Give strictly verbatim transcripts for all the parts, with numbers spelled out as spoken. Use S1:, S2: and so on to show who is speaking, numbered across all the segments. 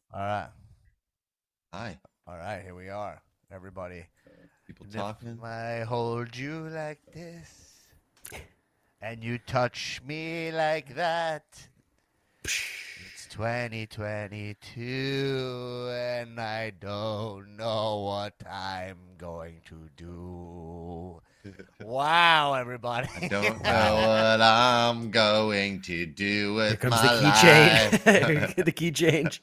S1: All right.
S2: Hi.
S1: All right. Here we are, everybody.
S2: People
S1: And if
S2: talking.
S1: I hold you like this and you touch me like that, it's twenty twenty-two and I don't know what I'm going to do. Wow, everybody.
S2: I don't know what I'm going to do
S3: Here
S2: with
S3: comes the
S2: my
S3: key change.
S2: life.
S3: the key change.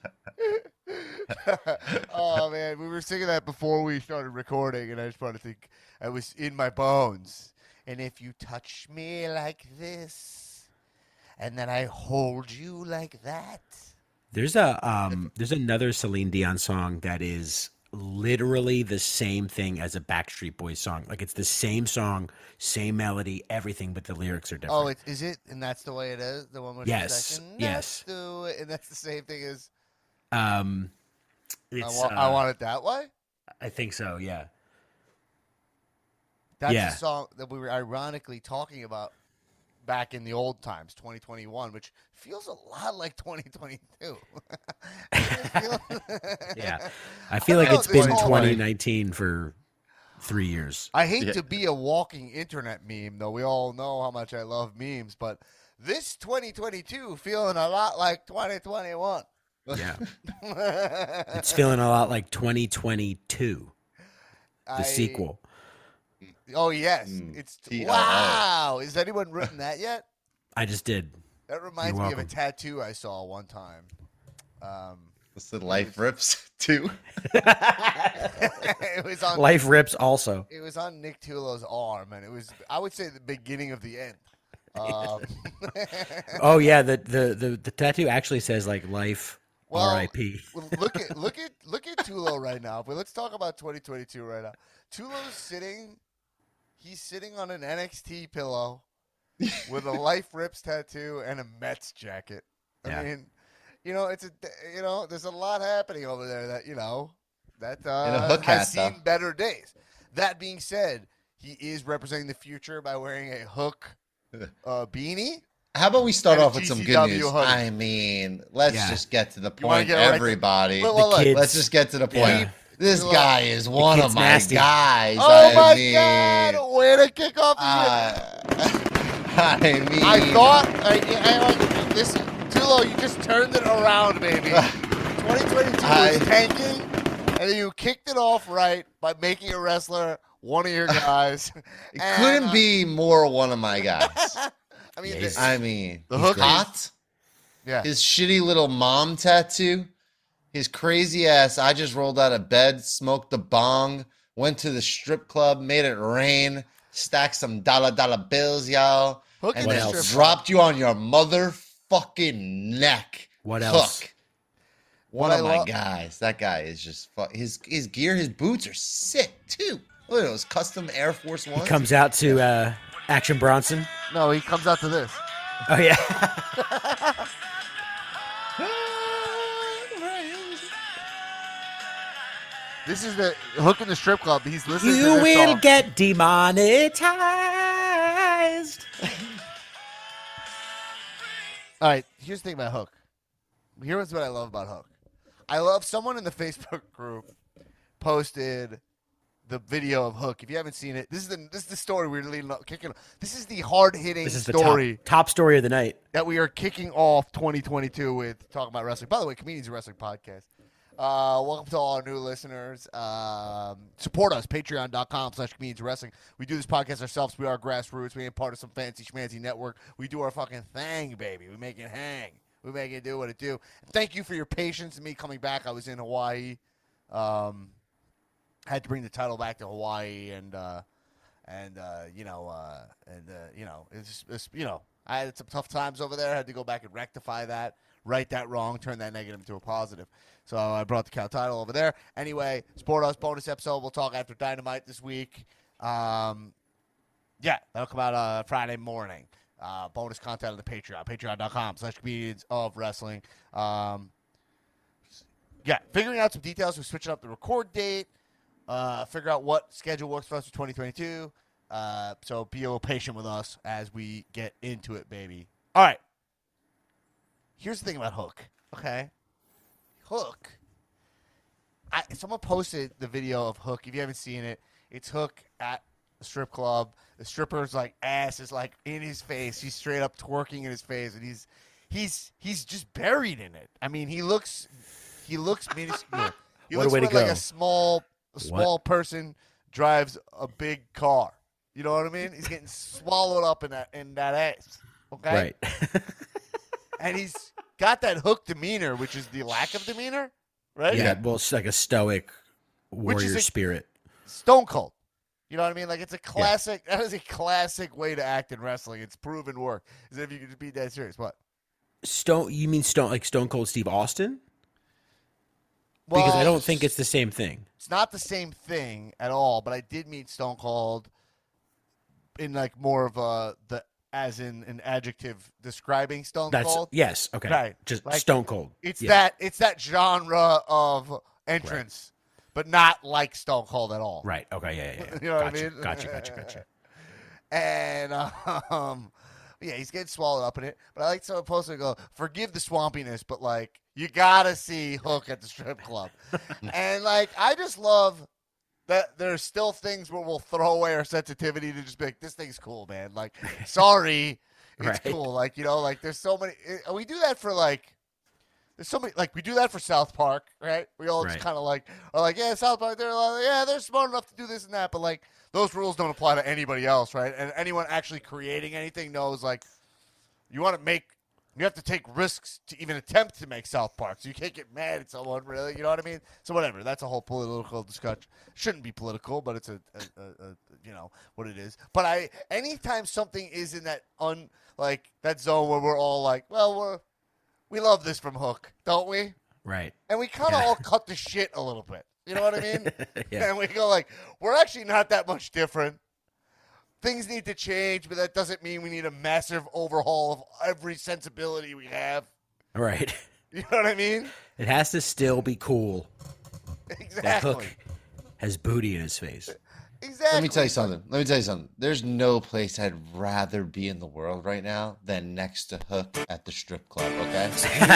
S1: Oh man, we were singing that before we started recording, and I just wanted to think I was in my bones. And if you touch me like this, and then I hold you like that.
S3: There's a um there's another Celine Dion song that is literally the same thing as a Backstreet Boys song. Like it's the same song, same melody, everything, but the lyrics are
S1: Oh,
S3: different.
S1: it, is it? And that's the way it is. The one where
S3: Yes,
S1: she's like, and
S3: yes.
S1: that's the way, and that's the same thing as
S3: Um,
S1: I
S3: it's
S1: want. I
S3: uh,
S1: want it that way.
S3: I think so. Yeah,
S1: That's
S3: yeah.
S1: the song that we were ironically talking about back in the old times, twenty twenty-one, which feels a lot like twenty twenty-two.
S3: Yeah, I feel
S1: I
S3: like
S1: know,
S3: it's
S1: this
S3: been
S1: whole-
S3: twenty nineteen for three years.
S1: I hate
S2: Yeah.
S1: to be a walking internet meme, though. We all know how much I love memes, but this twenty twenty-two feeling a lot like twenty twenty-one.
S3: Yeah, it's feeling a lot like twenty twenty-two, the
S1: I-
S3: sequel.
S1: Oh yes,
S2: Mm,
S1: it's
S2: T L O.
S1: wow. Has anyone written that yet?
S3: I just did.
S1: That reminds
S3: You're
S1: me of a
S3: welcome.
S1: tattoo I saw one time. Um,
S2: What's the life rips too?
S1: it was on
S3: Life rips also.
S1: it was on Nick Tulo's arm, and it was I would say the beginning of the end. Um,
S3: Oh yeah, the, the the the tattoo actually says like life
S1: Well,
S3: R I P.
S1: well, look at look at look at Tulo right now. But let's talk about twenty twenty-two right now. Tulo's sitting. He's sitting on an N X T pillow with a Life Rips tattoo and a Mets jacket. I
S3: Yeah.
S1: mean, you know, it's a you know, there's a lot happening over there that you know that
S2: a
S1: uh,
S2: hook
S1: has
S2: hat, though.
S1: seen better days. That being said, he is representing the future by wearing a hook uh, beanie.
S2: How about we start
S1: And a
S2: off with some good
S1: G C W
S2: news?
S1: hoodie.
S2: I mean, let's
S3: Yeah.
S2: just get to the
S1: You wanna
S2: point,
S1: get right to-
S2: everybody.
S1: Well, well, look,
S3: kids.
S2: Let's just get to the point.
S3: Yeah.
S2: This
S1: Look,
S2: guy is one
S3: kid's
S2: of my
S3: nasty.
S2: guys.
S1: Oh
S2: I
S1: my
S2: mean,
S1: God! Way to kick off the
S2: uh, I mean,
S1: I thought I, I like this. Tulo, you just turned it around, baby. twenty twenty-two
S2: I-
S1: was tanking, and then you kicked it off right by making a wrestler one of your guys.
S2: it
S1: And,
S2: couldn't
S1: uh,
S2: be more one of my guys.
S1: I mean,
S3: Yeah,
S1: the-
S3: he's-
S2: I mean,
S1: The
S2: he's
S1: hook is-
S2: hot.
S1: yeah.
S2: His shitty little mom tattoo. His crazy ass. I just rolled out of bed, smoked the bong, went to the strip club, made it rain, stacked some dollar dollar bills, y'all,
S1: Hook
S2: and
S1: in
S3: What
S1: the
S2: then
S1: strip
S3: else?
S1: club.
S2: dropped you on your motherfucking neck.
S3: What else?
S2: Hook. One
S1: What
S2: of
S1: I
S2: my
S1: lo-
S2: guys. That guy is just fu- his his gear, his boots are sick too. Look at those custom Air Force Ones.
S3: Comes out to uh, Action Bronson.
S1: No, he comes out to this.
S3: Oh yeah.
S1: This is the hook in the strip club. He's listening to
S3: You
S1: this
S3: will
S1: song.
S3: get demonetized.
S1: All right, here's the thing about Hook. Here's what I love about Hook. I love someone in the Facebook group posted the video of Hook. If you haven't seen it, this is the this is the story we're leading up, kicking. This is the hard hitting
S3: This is the
S1: story
S3: top, top story of the night.
S1: that we are kicking off twenty twenty-two with talking about wrestling. By the way, Comedians Wrestling Podcast. Uh, welcome to all our new listeners. Um, support us, patreon.com slash comedians wrestling. We do this podcast ourselves. We are grassroots. We ain't part of some fancy schmancy network. We do our fucking thing, baby. We make it hang. We make it do what it do. Thank you for your patience and me coming back. I was in Hawaii. Um, had to bring the title back to Hawaii, and uh, and uh, you know, uh, and uh, you know, it's, it's you know, I had some tough times over there. I had to go back and rectify that, right that wrong, turn that negative into a positive. So I brought the cow title over there. Anyway, Sport Us bonus episode. We'll talk after Dynamite this week. Um, yeah, that'll come out uh, Friday morning. Uh, bonus content on the Patreon, patreon.com slash comedians of wrestling. Um, yeah, figuring out some details. We're switching up the record date. Uh, figure out what schedule works for us for twenty twenty-two. Uh, so be a little patient with us as we get into it, baby. All right. Here's the thing about Hook. Okay. Hook someone posted the video of Hook. If you haven't seen it, it's Hook at a strip club. The stripper's like ass is like in his face. He's straight up twerking in his face, and he's he's he's just buried in it. I mean, he looks he looks minuscule. He
S3: What a
S1: looks
S3: way to
S1: like, like
S3: go.
S1: a small a small
S3: What?
S1: person drives a big car. You know what I mean? He's getting swallowed up in that in that ass. Okay,
S3: Right.
S1: and he's got that Hook demeanor, which is the lack of demeanor, right?
S3: yeah. Well, it's like a stoic warrior
S1: a-
S3: spirit.
S1: Stone Cold. You know what I mean? Like it's a classic. That is a classic way to act in wrestling. It's proven work. Is if you could just be that serious. What?
S3: Stone. You mean Stone like Stone Cold Steve Austin? Because I
S1: Well,
S3: don't think it's the same thing.
S1: it's not the same thing at all. But I did meet Stone Cold in like more of a the as in an adjective describing Stone
S3: That's
S1: Cold.
S3: yes. Okay.
S1: Right.
S3: Just
S1: Like,
S3: Stone Cold.
S1: It's
S3: Yeah.
S1: that it's that genre of entrance, but not like Stone Cold at all.
S3: Right. Okay. Yeah. Yeah. yeah.
S1: You know what I
S3: gotcha,
S1: mean?
S3: Gotcha. Gotcha. Gotcha.
S1: And um, yeah, he's getting swallowed up in it. But I like someone posted and go, forgive the swampiness, but like you gotta see Hook at the strip club. And like I just love that there's still things where we'll throw away our sensitivity to just be like, this thing's cool, man. Like, sorry, it's
S3: Right.
S1: cool. Like, you know, like there's so many. eh, We do that for like. There's so many, like, we do that for South Park, right? We all just
S3: Right.
S1: kind of like, are like, yeah, South Park, they're like, yeah, they're smart enough to do this and that, but like, those rules don't apply to anybody else, right? And anyone actually creating anything knows, like, you want to make, you have to take risks to even attempt to make South Park, so you can't get mad at someone, really, you know what I mean? So whatever, that's a whole political discussion. Shouldn't be political, but it's a, a, a, a you know, what it is. But I, anytime something is in that un, like, that zone where we're all like, well, we're, we love this from Hook, don't we?
S3: Right.
S1: And we kind of
S3: Yeah.
S1: all cut the shit a little bit. You know what I mean?
S3: Yeah.
S1: And we go like, we're actually not that much different. Things need to change, but that doesn't mean we need a massive overhaul of every sensibility we have.
S3: Right.
S1: You know what I mean?
S3: It has to still be cool. That
S1: Exactly.
S3: Hook has booty in his face.
S1: Exactly.
S2: Let me tell you something. Let me tell you something. There's no place I'd rather be in the world right now than next to Hook at the strip club. Okay,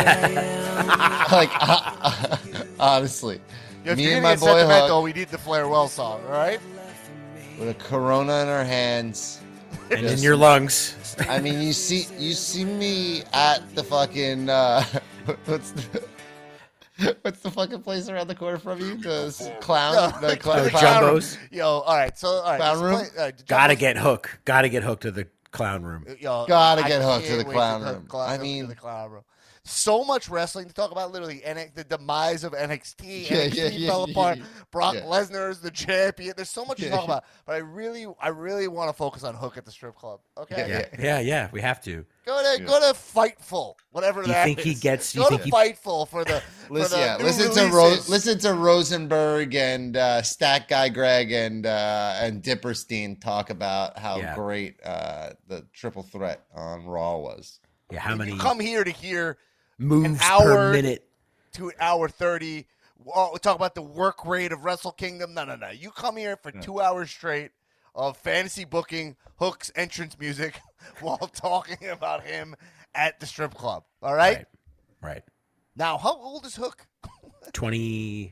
S2: like uh, honestly,
S1: If
S2: me
S1: you're
S2: and
S1: gonna
S2: my
S1: get
S2: boy
S1: sentimental,
S2: Hook
S1: we need the Flair Well song, all right?
S2: with a Corona in our hands.
S3: And in your lungs.
S2: I mean, you see, you see me at the fucking uh, what's the what's the fucking place around the corner from you? The s- clown, the clown,
S3: Oh,
S2: clown room.
S3: Jumbo's.
S1: Yo, all right. So, all right.
S2: Clown
S1: let's
S2: room?
S1: play- all right,
S3: Gotta
S1: Jumbo's-
S3: get Hook. Gotta get Hook to the clown room.
S1: Yo,
S2: Gotta
S1: I
S2: get hooked to
S1: can't
S2: the
S1: wait
S2: clown
S1: to
S2: room.
S1: clown-
S2: I
S1: to
S2: mean-
S1: the clown room. So much wrestling to talk about. Literally, N X, the demise of N X T.
S2: Yeah,
S1: N X T
S2: yeah, yeah,
S1: fell
S2: yeah,
S1: apart.
S2: yeah.
S1: Brock
S2: Yeah.
S1: Lesnar is the champion. There's so much to
S2: Yeah.
S1: talk about. But I really, I really want to focus on Hook at the strip club. Okay,
S3: Yeah. Yeah. Yeah. We have to.
S1: go to
S2: Yeah.
S1: go to Fightful, whatever
S3: Do you
S1: that
S3: think he
S1: is.
S3: gets- you
S1: Go
S3: think
S1: to
S3: he-
S1: Fightful for the for
S2: Listen,
S1: the
S2: yeah,
S1: new
S2: listen to
S1: releases.
S2: Ro- listen to Rosenberg and uh, Stat Guy Greg and uh, and Dipperstein talk about how
S3: Yeah.
S2: great uh, the triple threat on Raw was.
S3: Yeah. How
S1: If
S3: many
S1: you come here to hear
S3: moves
S1: hour-
S3: per minute?
S1: to an hour thirty. Oh, we talk about the work rate of Wrestle Kingdom. No, no, no. You come here for two hours straight of fantasy booking, Hook's entrance music, while talking about him at the strip club. All right?
S3: Right. Right.
S1: Now, how old is Hook?
S3: twenty.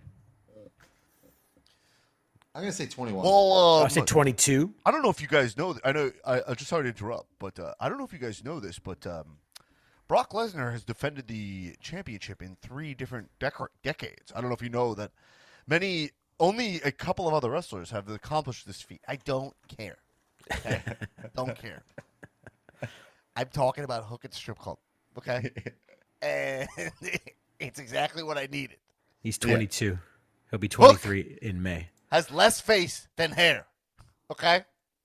S2: I'm gonna say twenty-one.
S1: Well,
S3: I
S1: um,
S3: say twenty-two.
S1: I don't know if you guys know. I know. I, I just sorry to interrupt, but uh, I don't know if you guys know this, but um, Brock Lesnar has defended the championship in three different dec- decades. I don't know if you know that. Many, only a couple of other wrestlers have accomplished this feat. I don't care. Okay? Don't care. I'm talking about Hook at the strip club. Okay, and it's exactly what I needed.
S3: He's twenty-two. He'll be twenty-three in May.
S1: Has less face than hair. Okay.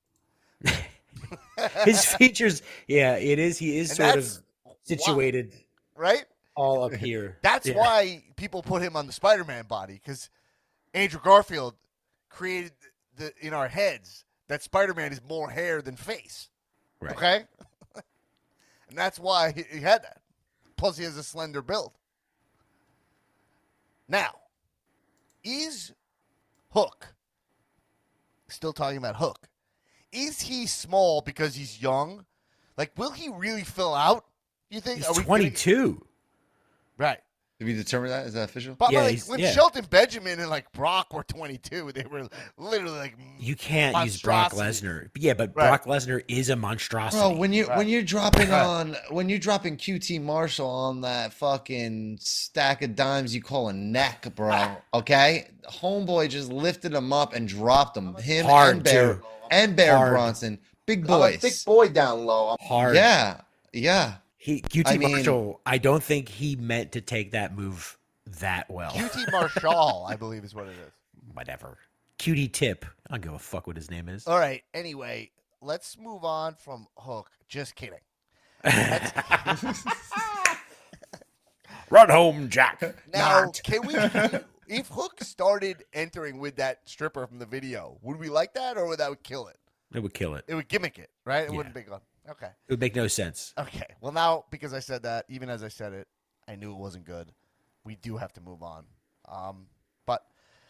S3: His features, yeah, it is. He is
S1: And
S3: sort of
S1: that's
S3: situated
S1: Right?
S3: all up here.
S1: That's
S3: Yeah.
S1: why people put him on the Spider-Man body, because Andrew Garfield created the in our heads that Spider-Man is more hair than face.
S3: Right.
S1: Okay? And that's why he, he had that. Plus, he has a slender build. Now, is Hook, still talking about Hook, is he small because he's young? Like, will he really fill out? You think?
S3: He's
S1: Are we gonna-
S3: twenty-two.
S1: Right.
S2: Did we determine that? Is that official?
S1: But
S3: Yeah,
S1: like,
S3: he's-
S1: when
S3: yeah.
S1: Shelton Benjamin and like Brock were twenty-two, they were literally like
S3: You can't use Brock
S1: monstrosities.
S3: Lesnar. Yeah, but
S1: Right.
S3: Brock Lesnar is a monstrosity.
S2: Bro, when you
S1: Right.
S2: when you're dropping
S1: Right.
S2: on when you're dropping Q T Marshall on that fucking stack of dimes you call a neck, bro. Okay, homeboy just lifted him up and dropped him. Him
S3: Hard,
S2: and Bear
S3: too.
S2: and Bear
S3: Hard.
S2: Bronson, big
S4: I'm a
S2: boys.
S4: big boy down low.
S3: Hard.
S2: Yeah, yeah.
S3: He Q T
S2: I mean-
S3: Marshall. I don't think he meant to take that move that well.
S1: Q T Marshall, I believe is what it is.
S3: Whatever. Q T Tip. I don't give a fuck what his name is.
S1: All right. Anyway, let's move on from Hook. Just kidding.
S3: Run home, Jack.
S1: Now,
S3: Not.
S1: can we? If Hook started entering with that stripper from the video, would we like that, or would that would kill it?
S3: It would kill it.
S1: It would gimmick it, right? It
S3: Yeah.
S1: wouldn't be good. Okay.
S3: It would make no sense.
S1: Okay. Well, now because I said that, even as I said it, I knew it wasn't good. We do have to move on. Um, but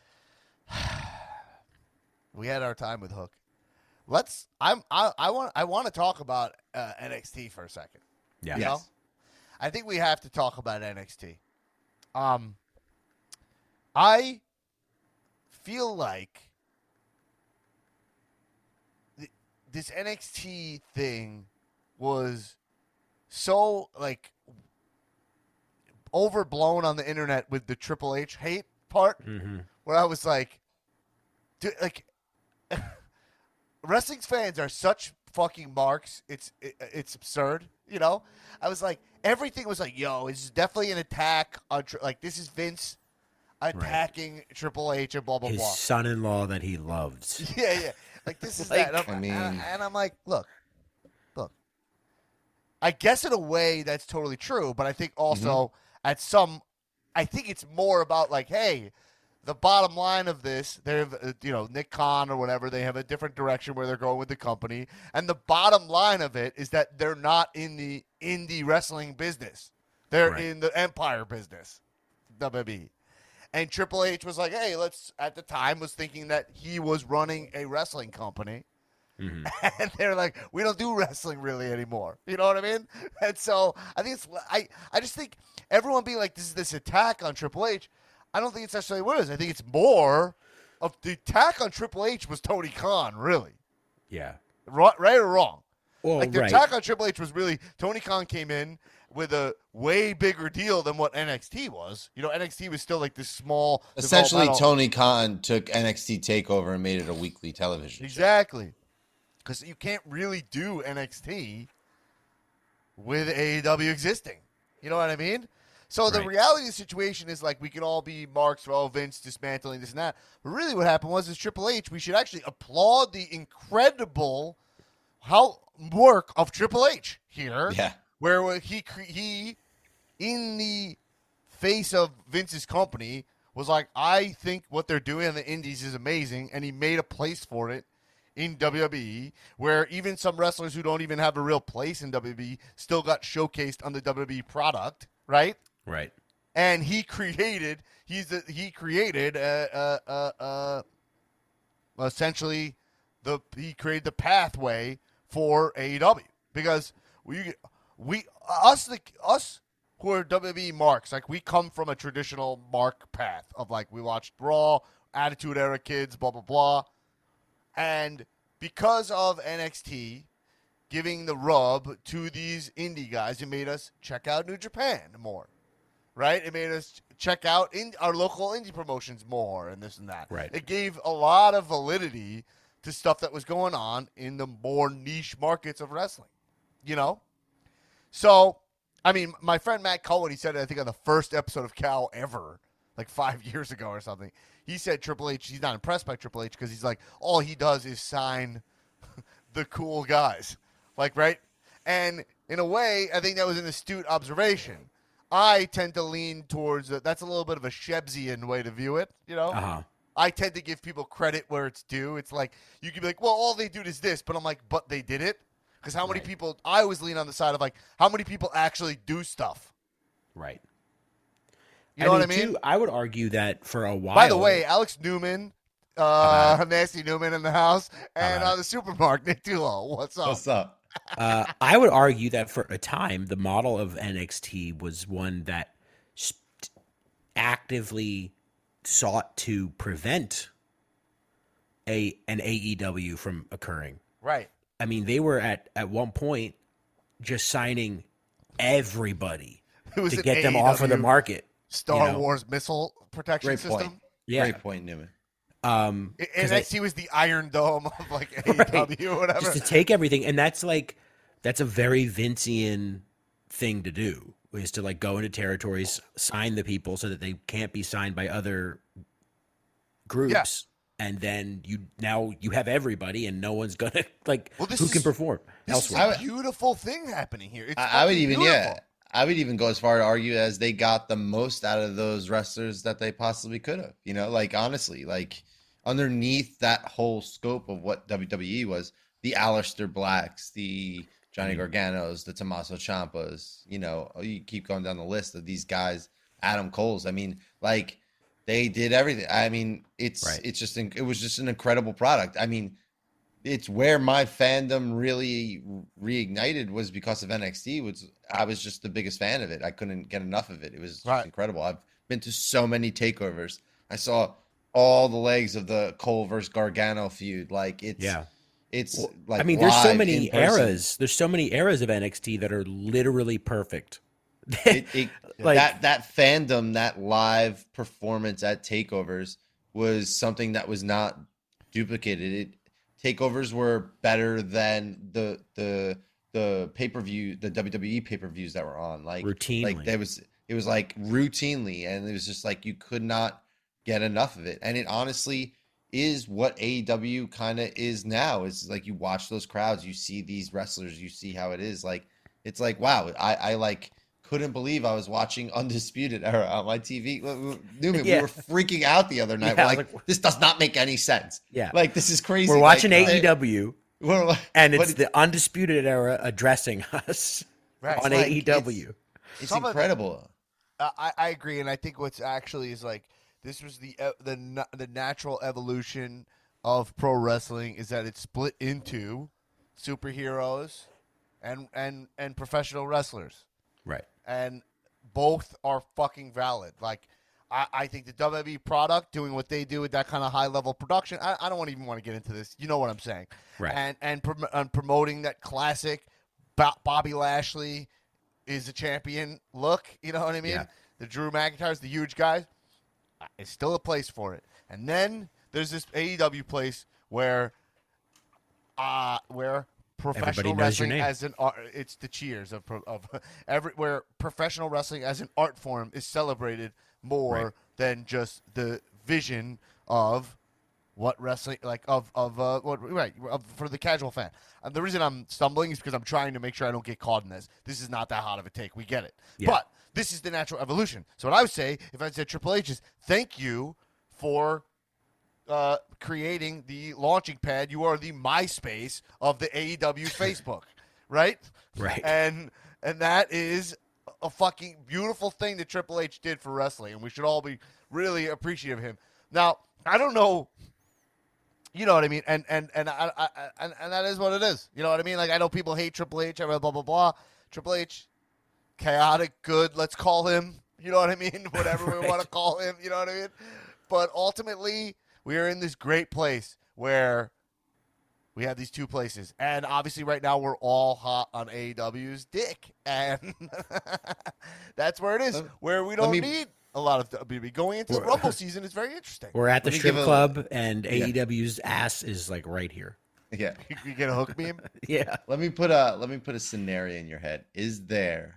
S1: we had our time with Hook. Let's. I'm. I. I want. I want to talk about uh, N X T for a second.
S3: Yeah.
S1: You
S2: Yes.
S1: know? I think we have to talk about N X T. Um, I feel like th- this N X T thing was so like overblown on the internet with the Triple H hate part,
S3: Mm-hmm.
S1: where I was like, dude, like wrestling fans are such fucking marks. It's it, it's absurd, you know. I was like, everything was like, yo, this is definitely an attack on tri- like this is Vince attacking Triple H and blah blah
S3: His
S1: blah.
S3: son-in-law that he loves.
S1: Yeah, yeah. Like this is
S3: Like,
S1: that. And I'm,
S2: I mean-
S1: and, I, and I'm like, look, look. I guess in a way that's totally true, but I think also at some, I think it's more about like, hey, the bottom line of this, they have, uh, you know, Nick Khan or whatever, they have a different direction where they're going with the company, and the bottom line of it is that they're not in the indie wrestling business; they're
S3: Right.
S1: in the Empire business, W W E. And Triple H was like, hey, let's, at the time, was thinking that he was running a wrestling company.
S3: Mhm.
S1: And they're like, we don't do wrestling really anymore. You know what I mean? And so I think it's, I, I just think everyone being like, this is this attack on Triple H. I don't think it's necessarily what it is. I think it's more of the attack on Triple H was Tony Khan, really.
S3: Yeah.
S1: Right, right or wrong?
S3: Well,
S1: Like the
S3: right.
S1: attack on Triple H was really Tony Khan came in with a way bigger deal than what N X T was. You know, N X T was still like this small.
S2: Essentially,
S1: developmental-
S2: Tony Khan took N X T Takeover and made it a weekly television show.
S1: Exactly. Because you can't really do N X T with A E W existing. You know what I mean? So the
S3: Right.
S1: reality of the situation is like we can all be marks for, oh, Vince dismantling this and that. But really what happened was is Triple H, we should actually applaud the incredible how work of Triple H here.
S2: Yeah.
S1: Where he, cre- he in the face of Vince's company, was like, I think what they're doing on the indies is amazing, and he made a place for it in W W E, where even some wrestlers who don't even have a real place in W W E still got showcased on the W W E product, right?
S3: Right.
S1: And he created, he's the, he created, uh, uh, uh, uh, essentially, the he created the pathway for A E W because we we us the us who are W W E marks, like we come from a traditional mark path of like we watched Raw, Attitude Era kids, blah blah blah, and because of N X T giving the rub to these indie guys, it made us check out New Japan more, right? It made us check out in our local indie promotions more, and this and that.
S3: Right.
S1: It gave a lot of validity to stuff that was going on in the more niche markets of wrestling, you know. So, I mean, my friend Matt Cohen, he said it, I think, on the first episode of Cal ever, like five years ago or something. He said Triple H, he's not impressed by Triple H because he's like, all he does is sign the cool guys. Like, right? And in a way, I think that was an astute observation. I tend to lean towards, the, that's a little bit of a Shebsian way to view it, you know?
S3: Uh-huh.
S1: I tend to give people credit where it's due. It's like, you can be like, well, all they do is this. But I'm like, but they did it? Because how many
S3: Right.
S1: people, I always lean on the side of like, how many people actually do stuff?
S3: Right.
S1: You know what I
S3: mean,
S1: mean?
S3: Too, I would argue that for a while.
S1: By the way, Alex Newman, uh,
S3: about
S1: Nasty Newman in the house, and
S3: about
S1: uh, the Supermarket, Nick Dulo. What's up?
S2: What's up?
S3: uh, I would argue that for a time, the model of N X T was one that sp- actively sought to prevent a an A E W from occurring.
S1: Right.
S3: I mean, they were at at one point just signing everybody
S1: It was
S3: to
S1: an
S3: get them off of the
S1: A E W
S3: market.
S1: Star
S3: you know?
S1: Wars missile protection
S2: Great
S1: system.
S2: point.
S3: Yeah.
S2: Great point, Newman.
S3: Um,
S1: I-
S3: 'cause
S1: N
S3: I-
S1: X T was the Iron Dome of like A E W or whatever.
S3: just to take everything, and that's like that's a very Vincian thing to do, is to like go into territories, sign the people so that they can't be signed by other groups, and then you now you have everybody, and no one's gonna like
S1: Well, this
S3: who
S1: is-
S3: can perform
S1: This
S3: elsewhere.
S1: is a beautiful thing happening here. It's
S2: I, I would
S1: fucking
S2: even,
S1: beautiful.
S2: yeah, I would even go as far to argue as they got the most out of those wrestlers that they possibly could have. You know, like honestly, like underneath that whole scope of what W W E was, the Aleister Blacks, the Johnny Garganos, the Tommaso Ciampas, you know, you keep going down the list of these guys, Adam Cole's. I mean, like they did everything. I mean, it's
S3: Right.
S2: it's just it was just an incredible product. I mean, it's where my fandom really reignited was because of N X T. Was I was just the biggest fan of it. I couldn't get enough of it. It was just
S1: Right.
S2: incredible. I've been to so many takeovers. I saw all the legs of the Cole versus Gargano feud. Like it's
S3: Yeah.
S2: it's
S3: Well,
S2: like
S3: I mean, there's so
S2: live
S3: many
S2: in person.
S3: eras. There's so many eras of N X T that are literally perfect.
S2: It, it,
S3: Like-
S2: that that fandom, that live performance at takeovers was something that was not duplicated. It takeovers were better than the the the pay per view, the W W E pay per views that were on. Like
S3: Routinely.
S2: like there was it was like routinely, and it was just like you could not get enough of it. And it honestly is what A E W kind of is now. Is like you watch those crowds, you see these wrestlers, you see how it is. Like it's like wow, I I like. Couldn't believe I was watching Undisputed Era on my T V. Newman,
S3: Yeah.
S2: we were freaking out the other night.
S3: Yeah,
S2: we're
S3: I was
S2: like,
S3: like,
S2: this does not make any sense.
S3: Yeah.
S2: Like, this is crazy.
S3: We're watching
S2: like,
S3: A E W,
S2: we're like-
S3: and it's
S2: but
S3: the Undisputed Era addressing us
S1: Right.
S3: on
S1: It's like-
S3: A E W.
S2: it's
S1: some of the-
S2: incredible.
S1: Uh, I, I agree, and I think what's actually is like this was the uh, the na- the natural evolution of pro wrestling is that it's split into superheroes and and and professional wrestlers,
S3: Right.
S1: and both are fucking valid. Like I, I think the W W E product doing what they do with that kind of high level production. I, I don't even want to get into this. You know what I'm saying?
S3: Right.
S1: And and, prom- and promoting that classic Bo- Bobby Lashley is a champion look. You know what I mean?
S3: Yeah.
S1: The Drew McIntyre's, the huge guys. It's still a place for it. And then there's this A E W place where, uh, where professional
S3: Everybody knows your
S1: wrestling
S3: name.
S1: as an art, it's the cheers of pro- of every where professional wrestling as an art form is celebrated more
S3: Right.
S1: than just the vision of what wrestling like of of uh what right of, for the casual fan. And the reason I'm stumbling is because I'm trying to make sure I don't get caught in this. This is not that hot of a take. We get it,
S3: Yeah.
S1: but this is the natural evolution. So what I would say, if I said Triple H, is thank you for uh, creating the launching pad. You are the MySpace of the A E W Facebook, right?
S3: Right.
S1: And and that is a fucking beautiful thing that Triple H did for wrestling, and we should all be really appreciative of him. Now, I don't know. You know what I mean, and and and I, I, I, and and that is what it is. You know what I mean. Like I know people hate Triple H, blah blah blah blah. Triple H, chaotic, good. Let's call him. You know what I mean. Whatever we
S3: Right.
S1: want to call him. You know what I mean. But ultimately, we are in this great place where we have these two places, and obviously, right now we're all hot on A E W's dick, and that's where it is.
S2: Let-
S1: Where we don't
S2: me-
S1: need a lot of W W E going into the
S3: We're-
S1: Rumble season is very interesting.
S3: We're at the
S2: Let me
S3: strip
S2: give a-
S3: club, and
S2: Yeah.
S3: A E W's ass is like right here.
S2: Yeah.
S1: You get a hook meme.
S3: Yeah.
S2: Let me put a let me put a scenario in your head. Is there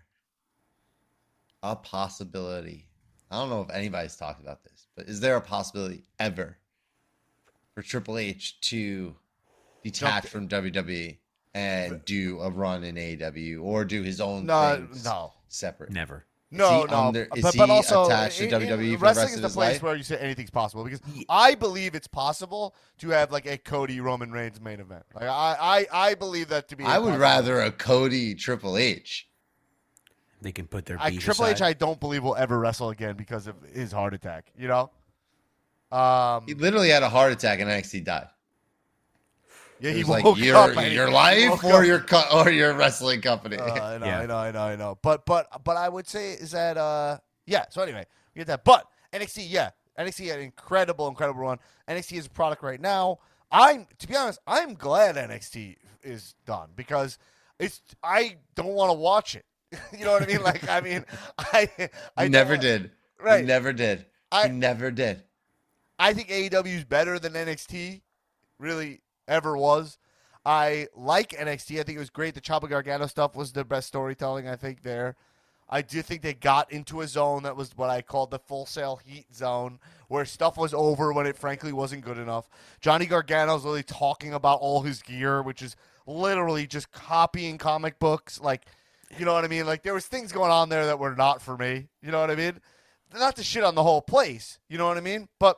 S2: a possibility? I don't know if anybody's talked about this, but is there a possibility ever for Triple H to detach
S1: Jump-
S2: from W W E and do a run in A E W or do his own
S1: No,
S2: things
S1: no.
S2: separate?
S3: Never.
S1: No,
S2: he
S1: no,
S2: under- is
S1: but, but
S2: he
S1: also
S2: attached to
S1: in-
S2: W W E
S1: in-
S2: for the rest
S1: wrestling
S2: of
S1: is the
S2: his
S1: place
S2: life?
S1: where you say anything's possible because
S3: Ye-
S1: I believe it's possible to have like a Cody Roman Reigns main event. Like I, I, I believe that to be.
S2: I would
S1: possible.
S2: rather a Cody Triple H.
S3: They can put their
S1: I,
S3: beef
S1: Triple H.
S3: aside.
S1: I don't believe will ever wrestle again because of his heart attack. You know. Um.
S2: He literally had a heart attack and N X T died.
S1: Yeah,
S2: It
S1: he
S2: was
S1: woke
S2: like your
S1: up. and he-
S2: your
S1: he
S2: life
S1: woke
S2: or
S1: up.
S2: your co- or your wrestling company.
S1: Uh, I know,
S3: Yeah.
S1: I know, I know, I know. But but but I would say is that uh yeah. So anyway, You get that. But N X T, yeah. N X T had an incredible, incredible run. N X T is a product right now. I'm, to be honest, I'm glad N X T is done because it's. I don't want to watch it. You know what I mean? Like, I mean, I. I
S2: You never
S1: don't-
S2: did.
S1: Right.
S2: You never did.
S1: I-
S2: you never did.
S1: I think A E W is better than N X T, really ever was. I like N X T. I think it was great. The Ciampa Gargano stuff was the best storytelling, I think, there. I do think they got into a zone that was what I called the Full Sail Heat zone, where stuff was over when it frankly wasn't good enough. Johnny Gargano's literally talking about all his gear, which is literally just copying comic books. Like, you know what I mean? Like, there was things going on there that were not for me. You know what I mean? Not to shit on the whole place. You know what I mean? But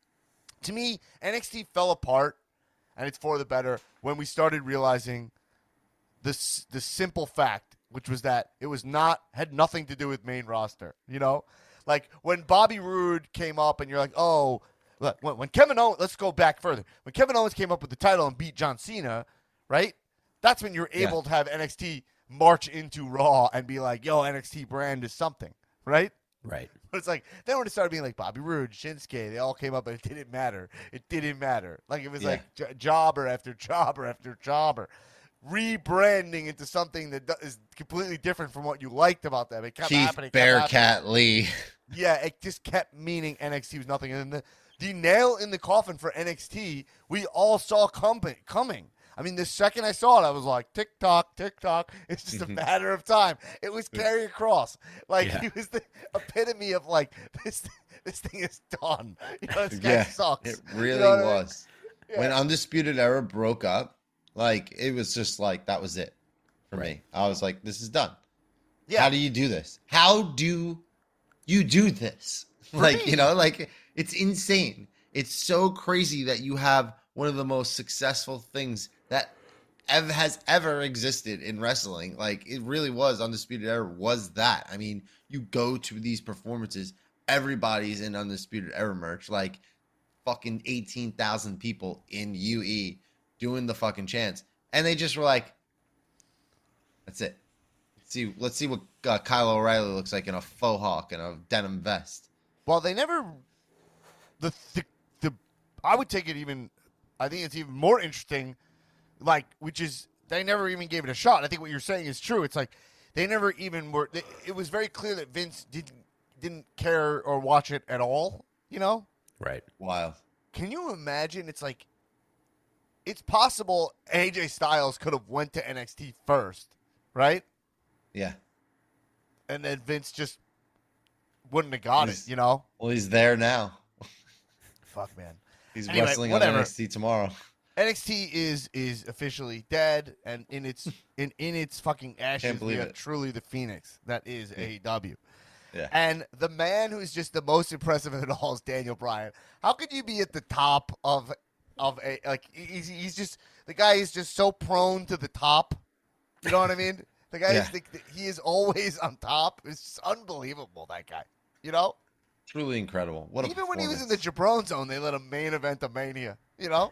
S1: to me, N X T fell apart, and it's for the better when we started realizing this the simple fact, which was that it was not had nothing to do with main roster. You know, like when Bobby Roode came up, and you're like, oh, look, when, when Kevin Owens. Let's go back further. When Kevin Owens came up with the title and beat John Cena, right? That's when you're able
S2: Yeah.
S1: to have N X T march into Raw and be like, yo, N X T brand is something, right?
S3: Right.
S1: But it's like, then when it started being like Bobby Roode, Shinsuke, they all came up, and it didn't matter. It didn't matter. Like, it was
S2: Yeah.
S1: like j- jobber after jobber after jobber. Rebranding into something that do- is completely different from what you liked about them. It kept
S2: Keith
S1: happening. kept happening.
S2: Bearcat Lee.
S1: Yeah, it just kept meaning N X T was nothing. And the, the nail in the coffin for N X T, we all saw coming. coming. I mean, the second I saw it, I was like, tick tock, tick tock. It's just a matter of time. It was Karrion Kross. Like,
S3: Yeah.
S1: he was the epitome of, like, this this thing is done. You know, this guy
S2: Yeah,
S1: sucks.
S2: it really
S1: You know what I mean?
S2: was. When Undisputed Era broke up, like, it was just like, that was it for me. I was like, this is done.
S1: Yeah.
S2: How do you do this? How do you do this? Like,
S1: me.
S2: you know, like, it's insane. It's so crazy that you have one of the most successful things that ever has ever existed in wrestling. Like, it really was. Undisputed Era was that. I mean, you go to these performances, everybody's in Undisputed Era merch. Like, fucking eighteen thousand people in U E doing the fucking chants. And they just were like, that's it. Let's see, let's see what uh, Kyle O'Reilly looks like in a faux hawk and a denim vest.
S1: Well, they never. The, the the I would take it even. I think it's even more interesting. Like, which is they never even gave it a shot. I think what you're saying is true. It's like they never even were. They, it was very clear that Vince didn't didn't care or watch it at all. You know.
S3: Right.
S2: Wild.
S1: Can you imagine? It's like it's possible A J Styles could have went to N X T first, right?
S2: Yeah.
S1: And then Vince just wouldn't have got
S2: He's-
S1: it. You know.
S2: Well, he's there now.
S1: Fuck, man.
S2: He's
S1: Anyway,
S2: wrestling
S1: whatever.
S2: on N X T tomorrow.
S1: N X T is is officially dead, and in its in, in its fucking ashes,
S2: Can't
S1: we
S2: believe
S1: have
S2: it.
S1: truly the Phoenix that is A E W.
S2: Yeah.
S1: And the man who's just the most impressive of it all is Daniel Bryan. How could you be at the top of of a like he's he's just the guy is just so prone to the top. You know what I mean? The guy
S2: Yeah.
S1: is the, he is always on top. It's just unbelievable, that guy. You know?
S2: Truly incredible. What a
S1: Even when he was in the Jabron zone, they let him main event a Mania. You know?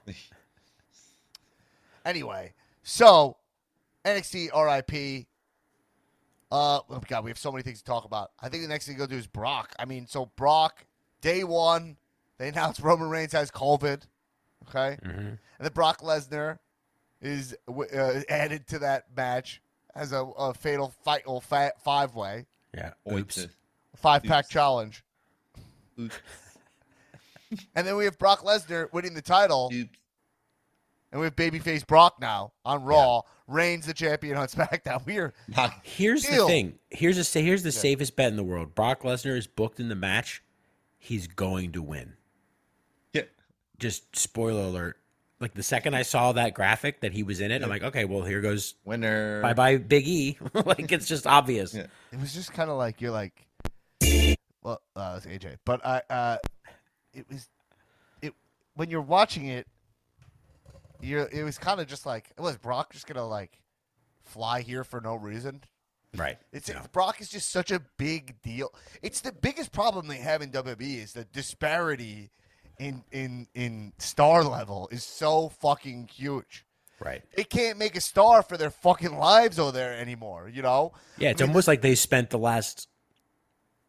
S1: Anyway, so N X T R I P. Uh, oh God, we have so many things to talk about. I think the next thing to go do is Brock. I mean, so Brock, day one, they announced Roman Reigns has COVID. Okay,
S3: Mm-hmm.
S1: and then Brock Lesnar is uh, added to that match as a, a fatal fight or fa- five way,
S3: Yeah.
S2: Point
S3: Oops.
S2: to-
S1: five pack
S2: Oops.
S1: challenge.
S2: Oops.
S1: And then we have Brock Lesnar winning the title.
S2: Oops.
S1: And we have babyface Brock now on Raw. Reigns the champion on SmackDown. We are
S2: Not-
S3: Here's
S1: Deal.
S3: the thing. Here's a here's the safest bet in the world. Brock Lesnar is booked in the match. He's going to win.
S2: Yeah.
S3: Just spoiler alert. Like the second I saw that graphic that he was in it, I'm like, okay, well here goes
S2: Winner.
S3: bye bye Big E. Like it's just obvious.
S2: Yeah.
S1: it was just kind of like you're like, well, uh, it's A J, but I, uh, it was, it when you're watching it, you're it was kind of just like, was Brock just gonna like fly here for no reason?
S3: Right.
S1: It's
S3: No.
S1: Brock is just such a big deal. It's the biggest problem they have in W W E is the disparity in in in star level is so fucking huge.
S3: Right.
S1: They can't make a star for their fucking lives over there anymore. You know?
S3: Yeah, it's
S1: I mean,
S3: almost like they spent the last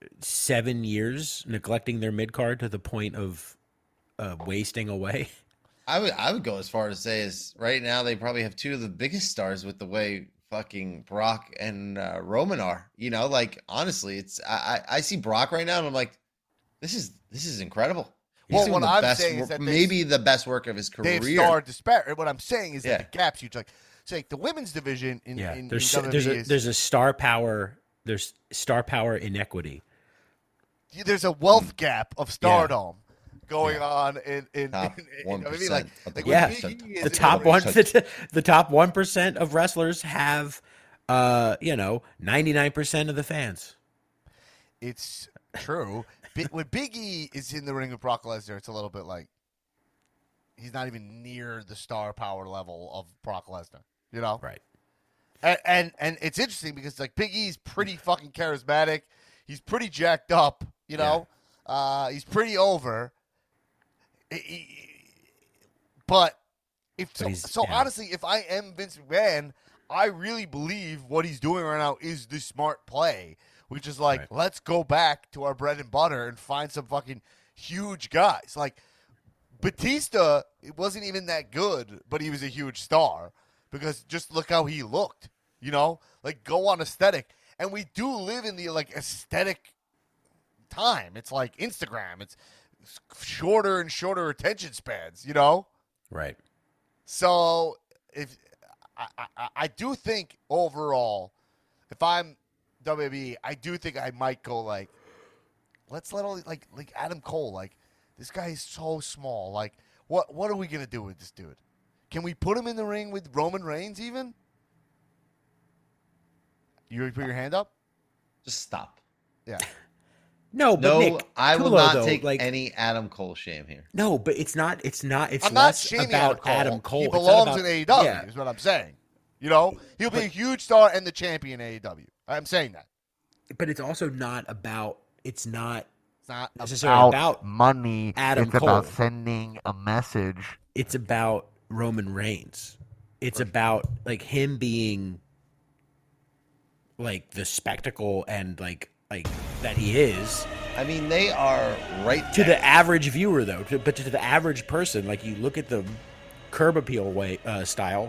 S3: seven years neglecting their mid card to the point of uh, wasting away.
S2: I would I would go as far as say is right now they probably have two of the biggest stars with the way fucking Brock and uh, Roman are. You know, like honestly, it's I, I I see Brock right now and I'm like, this is this is incredible. He's
S1: Well,
S2: doing
S1: what
S2: the
S1: I'm
S2: best
S1: saying
S2: wor-
S1: is that they-
S2: maybe the best work of his career.
S1: They've starred disparate. What I'm saying is
S2: Yeah.
S1: that the gap's huge. Like, say, like the women's division in,
S3: Yeah,
S1: in,
S3: there's
S1: in
S3: there's
S1: W W E
S3: a
S1: is,
S3: there's a star power there's star power inequity.
S1: there's a wealth gap of stardom going on in in,
S2: Top
S1: in, in
S2: one
S1: I mean,
S2: percent
S1: like,
S2: of the
S1: like
S3: Yeah.
S1: when Big E is
S3: The
S1: in
S3: top
S1: ring-
S3: one the, the top one percent of wrestlers have uh you know ninety-nine percent of the fans.
S1: It's true. Bi- when Big E is in the ring with Brock Lesnar, it's a little bit like he's not even near the star power level of Brock Lesnar. You know,
S3: Right.
S1: And, and and it's interesting because like Big E's pretty fucking charismatic. He's pretty jacked up. You know, uh, he's pretty over. He- he- but if so,
S3: But he's-
S1: so
S3: yeah.
S1: honestly, if I am Vince McMahon, I really believe what he's doing right now is the smart play, which is like
S3: Right.
S1: let's go back to our bread and butter and find some fucking huge guys. Like Batista, it wasn't even that good, but he was a huge star because just look how he looked. You know, like go on aesthetic, and we do live in the like aesthetic time. It's like Instagram. It's shorter and shorter attention spans. You know,
S3: Right.
S1: so if I, I, I do think overall, if I'm W W E, I do think I might go like, let's let all like like Adam Cole. Like this guy is so small. Like what what are we gonna do with this dude? Can we put him in the ring with Roman Reigns even? You put your hand up?
S2: Just stop.
S1: Yeah.
S3: No, but
S2: No,
S3: Nick,
S2: I will
S3: Tulo,
S2: not
S3: though,
S2: take
S3: like,
S2: any Adam Cole shame here.
S3: No, but it's not. It's not. It's
S1: I'm not
S3: less
S1: shaming
S3: about
S1: Adam Cole.
S3: Adam Cole.
S1: He
S3: It's not
S1: belongs
S3: about-
S1: in A E W.
S3: Yeah.
S1: Is what I'm saying. You know, he'll be a huge star and the champion in A E W. I'm saying that.
S3: But it's also not about. It's not
S1: It's not
S3: necessarily about
S1: money.
S3: Adam
S1: it's about
S3: Cole.
S1: sending a message.
S3: It's about Roman Reigns. It's about like him being like the spectacle and like like that he is
S2: I mean, they are right
S3: to
S2: there.
S3: the average viewer though. To, but to the average person, like you look at the Curb Appeal way uh, style,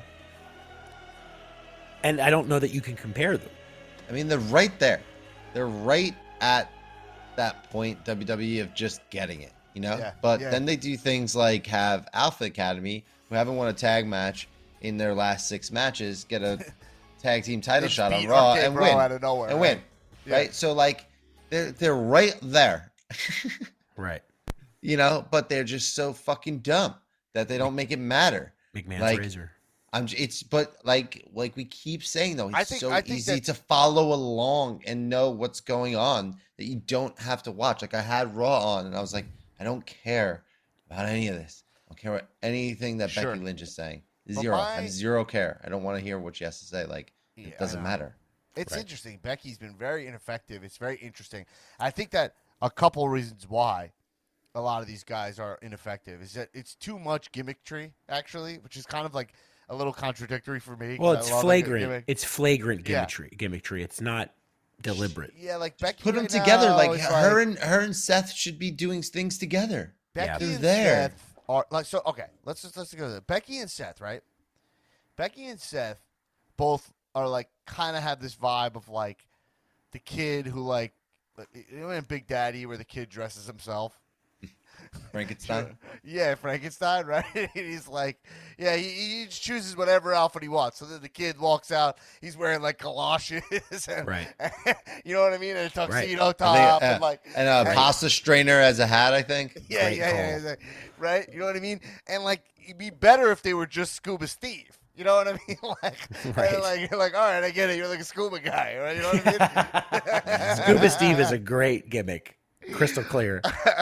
S3: and I don't know that you can compare them.
S2: I mean, they're right there. They're right at that point, W W E, of just getting it, you know?
S1: Yeah,
S2: but
S1: yeah.
S2: then they do things like have Alpha Academy, who haven't won a tag match in their last six matches, get a tag team title
S1: Just
S2: shot on
S1: beat
S2: Raw
S1: R K
S2: and
S1: Bro
S2: win.
S1: out of nowhere,
S2: and
S1: right?
S2: win.
S1: Yeah.
S2: Right? So, like, they're, they're right there,
S3: Right.
S2: you know? But they're just so fucking dumb that they don't make it matter.
S3: McMahon's
S2: Like,
S3: razor.
S2: I'm. j- It's but like like we keep saying though, it's
S1: I think-
S2: so
S1: I think
S2: easy
S1: that-
S2: to follow along and know what's going on that you don't have to watch. Like I had Raw on and I was like, I don't care about any of this. I don't care about anything that
S1: Sure.
S2: Becky Lynch is saying.
S1: But
S2: Zero. I
S1: my-
S2: have zero care. I don't want to hear what she has to say. Like
S1: Yeah, I
S2: it doesn't
S1: know.
S2: matter.
S1: It's
S3: Right.
S1: interesting. Becky's been very ineffective. It's very interesting. I think that a couple reasons why a lot of these guys are ineffective is that it's too much gimmickry, actually, which is kind of like a little contradictory for me. 'cause
S3: Well,
S1: I
S3: it's
S1: love a good
S3: flagrant.
S1: gimmick.
S3: It's flagrant
S1: Yeah.
S3: gimmickry. Gimmickry. It's not deliberate.
S1: Yeah, like Becky.
S2: Put them
S1: right
S2: together.
S1: now
S2: Like
S1: is
S2: her and her and Seth should be doing things together.
S1: Becky
S2: They're
S1: and
S2: there.
S1: Seth are like so. Okay, let's just let's go. There. Becky and Seth, right? Becky and Seth both are like kind of have this vibe of like the kid who like you know in Big Daddy where the kid dresses himself.
S2: Frankenstein.
S1: Yeah, Frankenstein, right? He's like, yeah, he, he just chooses whatever outfit he wants. So then the kid walks out, he's wearing like galoshes, and,
S3: Right.
S1: you know what I mean, and a tuxedo
S3: Right.
S2: I think,
S1: top,
S2: uh,
S1: and like,
S2: and a
S1: and-
S2: pasta strainer as a hat, I think.
S1: yeah,
S3: Great
S1: yeah, yeah,
S3: call.
S1: yeah, right? You know what I mean? And like, it'd be better if they were just Scuba Steve. You know what I mean? Like,
S3: Right.
S1: and like, you're like, all right, I get it. You're like a scuba guy, right? You know what I mean?
S3: Scuba Steve is a great gimmick. Crystal clear.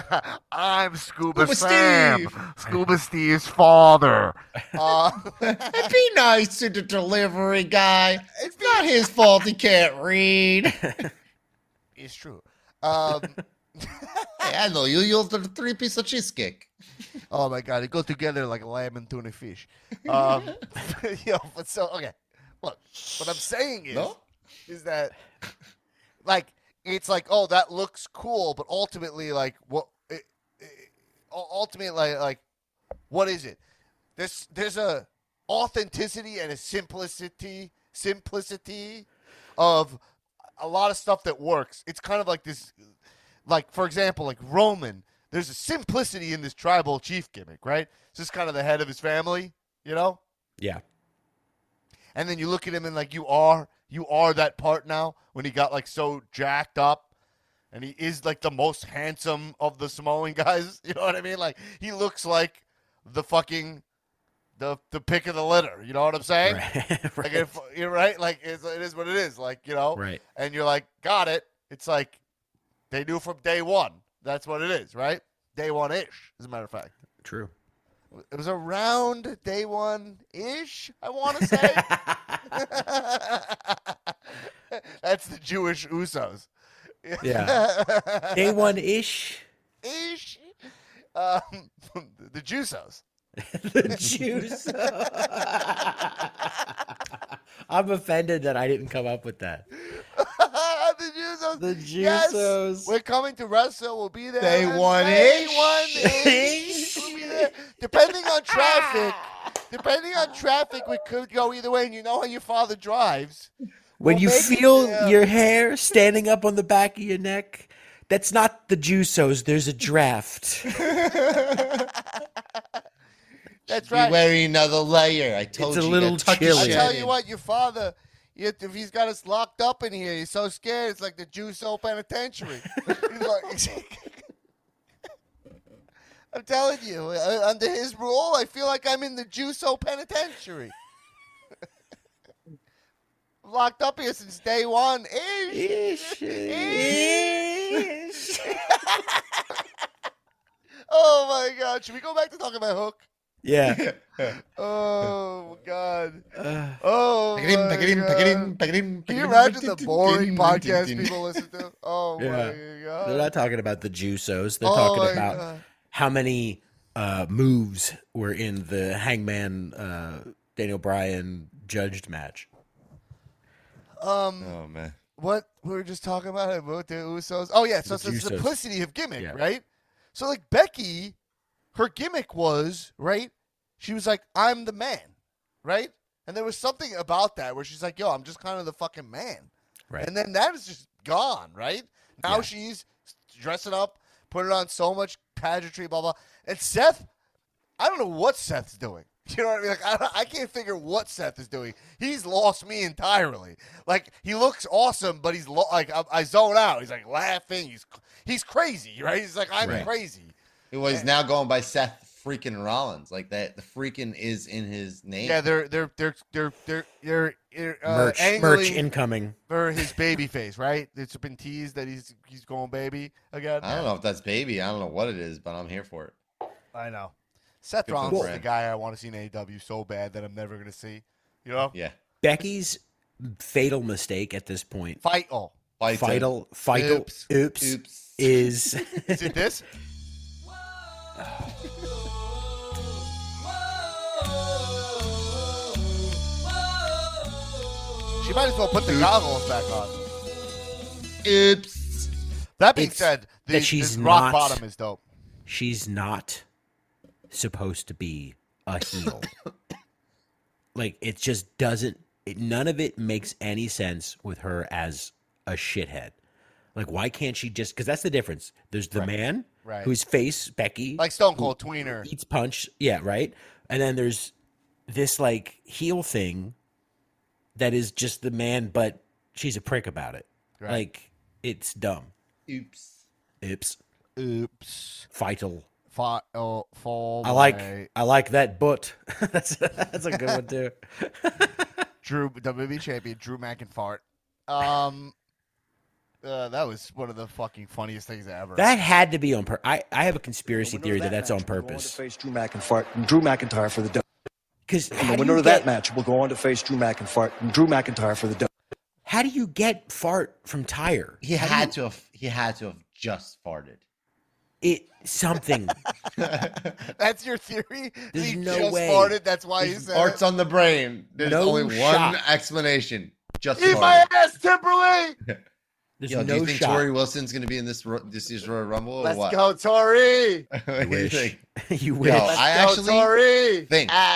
S1: I'm Scuba,
S2: Scuba
S1: Sam,
S2: Steve.
S1: Scuba Steve's father. Uh,
S2: Be nice to the delivery guy. It's not his fault he can't read.
S1: it's true. Um,
S2: Hey, I know you. You're the three piece of cheesecake.
S1: oh my god, they go together like lamb and tuna fish. Um, yo, but so okay. Look, what I'm saying is,
S2: No?
S1: is that like it's like, oh, that looks cool, but ultimately, like, what? It, it, ultimately, like, like, what is it? There's there's a authenticity and a simplicity simplicity of a lot of stuff that works. It's kind of like this, like, for example, like Roman. There's a simplicity in this tribal chief gimmick, right? It's just kind of the head of his family, you know?
S3: Yeah.
S1: And then you look at him and like you are you are that part now when he got like so jacked up and he is like the most handsome of the Samoan guys. You know what I mean? Like he looks like the fucking the the pick of the litter. You know what I'm saying?
S3: Right.
S1: Like if, you're right. Like it's, it is what it is. Like, you know.
S3: Right.
S1: And you're like, got it. It's like they knew from day one. That's what it is, right? Day one ish, as a matter of fact.
S3: True.
S1: It was around day one ish, I want to say. That's the Jewish Usos.
S3: Yeah. Day one ish.
S1: Ish. Um, the Jusos.
S3: The Jews. I'm offended that I didn't come up with that.
S1: The Jusos.
S3: The Jusos.
S1: Yes, we're coming to wrestle. We'll be there.
S2: Day one
S1: Day
S2: ish.
S1: one ish. We'll be there. Depending on traffic. Depending on traffic, we could go either way. And you know how your father drives.
S3: When
S1: We'll
S3: you
S1: make it
S3: feel
S1: there.
S3: your hair standing up on the back of your neck, that's not the Jusos. There's a draft.
S1: That's
S2: Be
S1: right.
S2: wearing another layer. I told
S3: It's a
S2: you.
S3: little
S2: you gotta tuck your
S3: chilly.
S1: I
S2: shit
S1: tell
S2: in.
S1: you what, your father, if if he's got us locked up in here, he's so scared. It's like the Juso penitentiary. He's like- I'm telling you, uh, under his rule, I feel like I'm in the Juso penitentiary. I'm locked up here since day one. Ish.
S3: Ish. Ish.
S1: Oh my God! Should we go back to talking about Hook?
S3: Yeah.
S1: Oh God!
S3: Uh,
S1: Oh
S2: Pack it in,
S1: my
S2: pack it in,
S1: God.
S2: pack it in, pack it in.
S1: Can
S2: pack
S1: you
S2: it in,
S1: imagine the
S2: tin,
S1: boring
S2: tin,
S1: podcast
S2: tin, tin.
S1: people listen to? Oh
S3: Yeah.
S1: my God!
S3: they're not talking about the Jusos. They're
S1: Oh
S3: talking
S1: my
S3: about
S1: God.
S3: how many uh, moves were in the Hangman uh, Daniel Bryan judged match.
S1: Um,
S2: Oh man.
S1: what we were just talking about about the Usos. Oh yeah, so
S3: The
S1: it's the
S3: Usos.
S1: simplicity of gimmick,
S3: Yeah.
S1: right? So like Becky, her gimmick was right. She was like, "I'm the man," right? And there was something about that where she's like, "Yo, I'm just kind of the fucking man,"
S3: Right.
S1: and then that is just gone, right? Now
S3: Yeah.
S1: she's dressing up, putting on so much pageantry, blah blah. And Seth, I don't know what Seth's doing. You know what I mean? Like I, I can't figure what Seth is doing. He's lost me entirely. Like he looks awesome, but he's lo- like I, I zone out. He's like laughing. He's he's crazy, right? He's like I'm
S3: Right.
S1: crazy.
S2: It was now going by Seth freaking Rollins. Like that, the freaking is in his name.
S1: Yeah, they're they're they're they're they're, they're, they're uh,
S3: merch, merch
S1: angling
S3: incoming.
S1: for his baby face, right? It's been teased that he's he's going baby again.
S2: I don't know if that's baby. I don't know what it is, but I'm here for it.
S1: I know. Seth
S2: Good for
S1: Rollins is
S2: Brand.
S1: the guy I want to see in A E W so bad that I'm never going to see. You know?
S2: Yeah.
S3: Becky's fatal mistake at this point,
S1: Fight all.
S2: Fight to-
S3: fatal, fatal,
S1: Oops.
S3: oops,
S2: Oops.
S3: is
S1: Is it this? She might as well put the goggles back on.
S2: Oops.
S1: That being
S3: It's
S1: said, the,
S3: that she's
S1: this rock
S3: not-
S1: bottom is dope.
S3: she's not supposed to be a heel. Like it just doesn't. It, none of it makes any sense with her as a shithead. Like why can't she just? Because that's the difference. There's the
S1: Right.
S3: man
S1: Right.
S3: whose face Becky
S1: Like Stone Cold Tweener.
S3: eats punch. Yeah, right. And then there's this like heel thing that is just the man, but she's a prick about it.
S1: Right.
S3: Like it's dumb.
S2: Oops.
S3: Oops.
S1: Oops.
S3: Vital.
S1: Fa- oh, fall
S3: I like
S1: away.
S3: I like that butt. that's that's a good one too.
S1: Drew W W E champion Drew McIntyre. Um, uh, that was one of the fucking funniest things ever.
S3: That had to be on purpose. I, I have a conspiracy
S4: winner
S3: theory
S4: of
S3: that that's on
S4: match will go on to
S3: purpose.
S4: face Drew McIntyre, Drew McIntyre for the W.
S3: Because
S4: And
S3: how
S4: the
S3: do
S4: winner
S3: you
S4: of that
S3: get
S4: match will go on to face Drew McIntyre, Drew McIntyre for the W.
S3: how do you get fart from tire?
S2: He
S3: How do
S2: had
S3: you-
S2: to have. He had to have just farted.
S3: it something.
S1: That's your theory?
S3: There's
S1: he
S3: no
S1: just
S3: way.
S1: farted. That's why he
S2: His
S1: said
S2: Art's
S1: it.
S2: on the brain. There's
S3: No
S2: only
S3: shot.
S2: one explanation. Just
S1: Eat
S2: farted.
S1: my ass, Timberlake.
S3: There's
S2: Yo,
S3: no
S2: do you think
S3: shot.
S2: Tori Wilson's going to be in this ro- this year's Royal Rumble or
S1: Let's
S2: what?
S1: go, Tori.
S2: What do you
S3: wish.
S2: think?
S3: You
S2: Yo,
S3: wish.
S1: Let's
S2: I
S1: go,
S2: actually
S1: Tori.
S2: think
S1: Ah,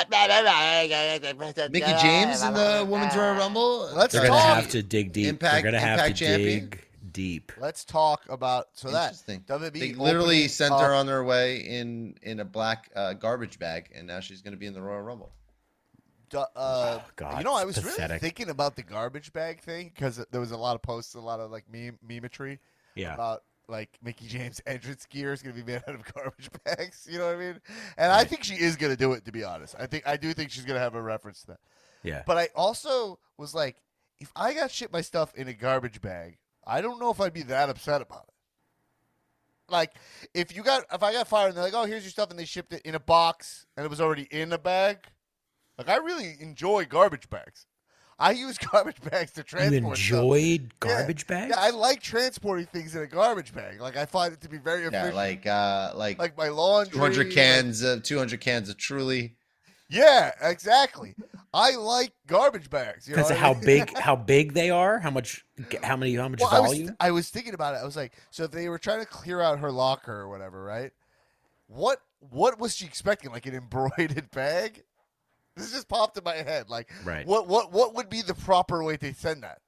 S2: Mickey James in the Women's Royal Rumble.
S1: Let's
S3: They're
S1: talk.
S3: gonna have to dig deep.
S2: Impact-
S3: They're gonna have
S2: Impact
S3: to
S2: champion?
S3: dig deep.
S1: Let's talk about so that
S2: Interesting.
S1: W W E
S2: They literally
S1: opening
S2: sent her
S1: up-
S2: on their way in in a black uh, garbage bag, and now she's going to be in the Royal Rumble.
S1: Du- uh,
S3: God,
S1: you know, I
S3: it's
S1: was really
S3: pathetic.
S1: thinking about the garbage bag thing because there was a lot of posts, a lot of like meme memetry
S3: Yeah.
S1: about like Mickey James' entrance gear is going to be made out of garbage bags. You know what I mean? And I think she is going to do it. To be honest, I think I do think she's going to have a reference to that.
S3: Yeah.
S1: But I also was like, if I got shit my stuff in a garbage bag, I don't know if I'd be that upset about it. Like, if you got, if I got fired and they're like, oh, here's your stuff, and they shipped it in a box and it was already in a bag, like, I really enjoy garbage bags. I use garbage bags to
S3: You
S1: transport stuff.
S3: enjoyed
S1: Yeah.
S3: garbage bags?
S1: Yeah, I like transporting things in a garbage bag. Like, I find it to be very
S2: Yeah,
S1: efficient.
S2: like uh, like,
S1: like my laundry.
S2: two hundred
S1: like-
S2: cans of two hundred cans of Truly.
S1: yeah, exactly. I like garbage bags. You know
S3: Because of
S1: what I
S3: how
S1: mean?
S3: big, how big they are, how much, how many, how much
S1: Well, I was,
S3: volume?
S1: I was thinking about it. I was like, so if they were trying to clear out her locker or whatever, right? What what was she expecting? Like an embroidered bag? This just popped in my head. Like,
S3: Right.
S1: what what what would be the proper way to send that?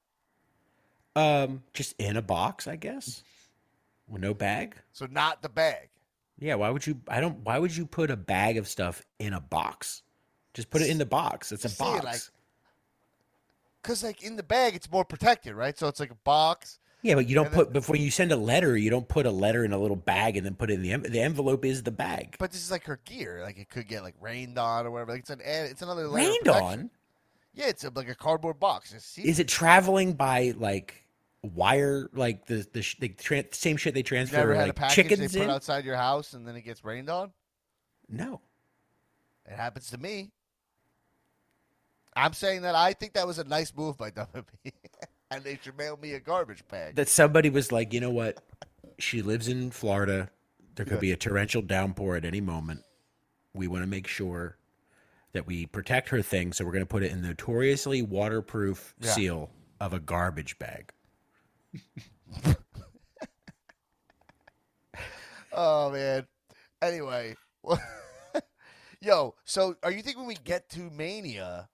S3: Um, just in a box, I guess, with no bag.
S1: So not the bag.
S3: Yeah. Why would you? I don't. Why would you put a bag of stuff in a box? Just put it in the box. It's a
S1: Just saying,
S3: box.
S1: like- Because like in the bag, it's more protected, right? So it's like a box.
S3: yeah, but you don't
S1: and then-
S3: put before you send a letter. You don't put a letter in a little bag and then put it in the en- the envelope is the bag.
S1: But this is like her gear. Like it could get like rained on or whatever. Like it's an it's another layer of
S3: Rained
S1: protection.
S3: on.
S1: Yeah, it's a, like a cardboard box. It's see-
S3: Is it traveling by like wire, like the the, sh- the tra- same shit they
S1: You
S3: transfer
S1: never had a
S3: like
S1: package
S3: chickens
S1: they put
S3: in?
S1: outside your house and then it gets rained on?
S3: No.
S1: It happens to me. I'm saying that I think that was a nice move by W W E. And they should mail me a garbage bag.
S3: That somebody was like, you know what? She lives in Florida. There could be a torrential downpour at any moment. We want to make sure that we protect her thing, so we're going to put it in the notoriously waterproof
S1: Yeah.
S3: seal of a garbage bag.
S1: Oh, man. Anyway. Yo, so are you think when we get to Mania,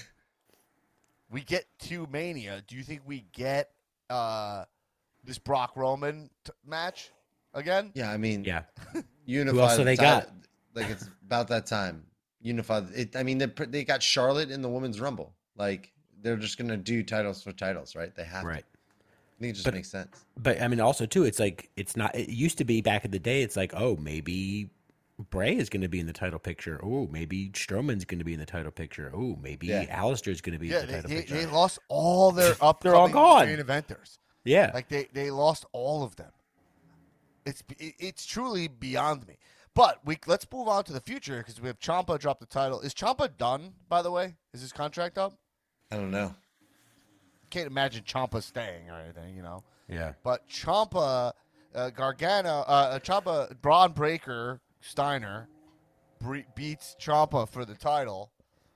S1: we get to Mania, do you think we get uh, this Brock Roman t- match again?
S2: Yeah, I mean,
S3: Yeah.
S2: unified.
S3: Who else do they
S2: ti-
S3: got?
S2: Like it's about that time. Unified. It, I mean, they they got Charlotte in the Women's Rumble. Like they're just gonna do titles for titles, right? They have to.
S3: Right.
S2: I think it just
S3: But-
S2: makes sense.
S3: But I mean, also too, it's like it's not. It used to be back in the day. It's like, oh, maybe Bray is going to be in the title picture. Oh, maybe Strowman's going to be in the title picture. Oh, maybe
S2: Yeah.
S3: Alistair's going to be
S1: Yeah,
S3: in the
S1: they,
S3: title
S1: they,
S3: picture.
S1: they lost all their upcoming
S3: They're all gone.
S1: main eventers.
S3: yeah,
S1: Like they, they lost all of them. It's it, it's truly beyond me. But we let's move on to the future because we have Ciampa drop the title. Is Ciampa done? By the way, is his contract up?
S2: I don't know.
S1: Can't imagine Ciampa staying or anything, you know.
S3: yeah.
S1: But Ciampa, uh, Gargano, uh, Ciampa, Braun Breaker, Steiner bre- beats Ciampa for the title,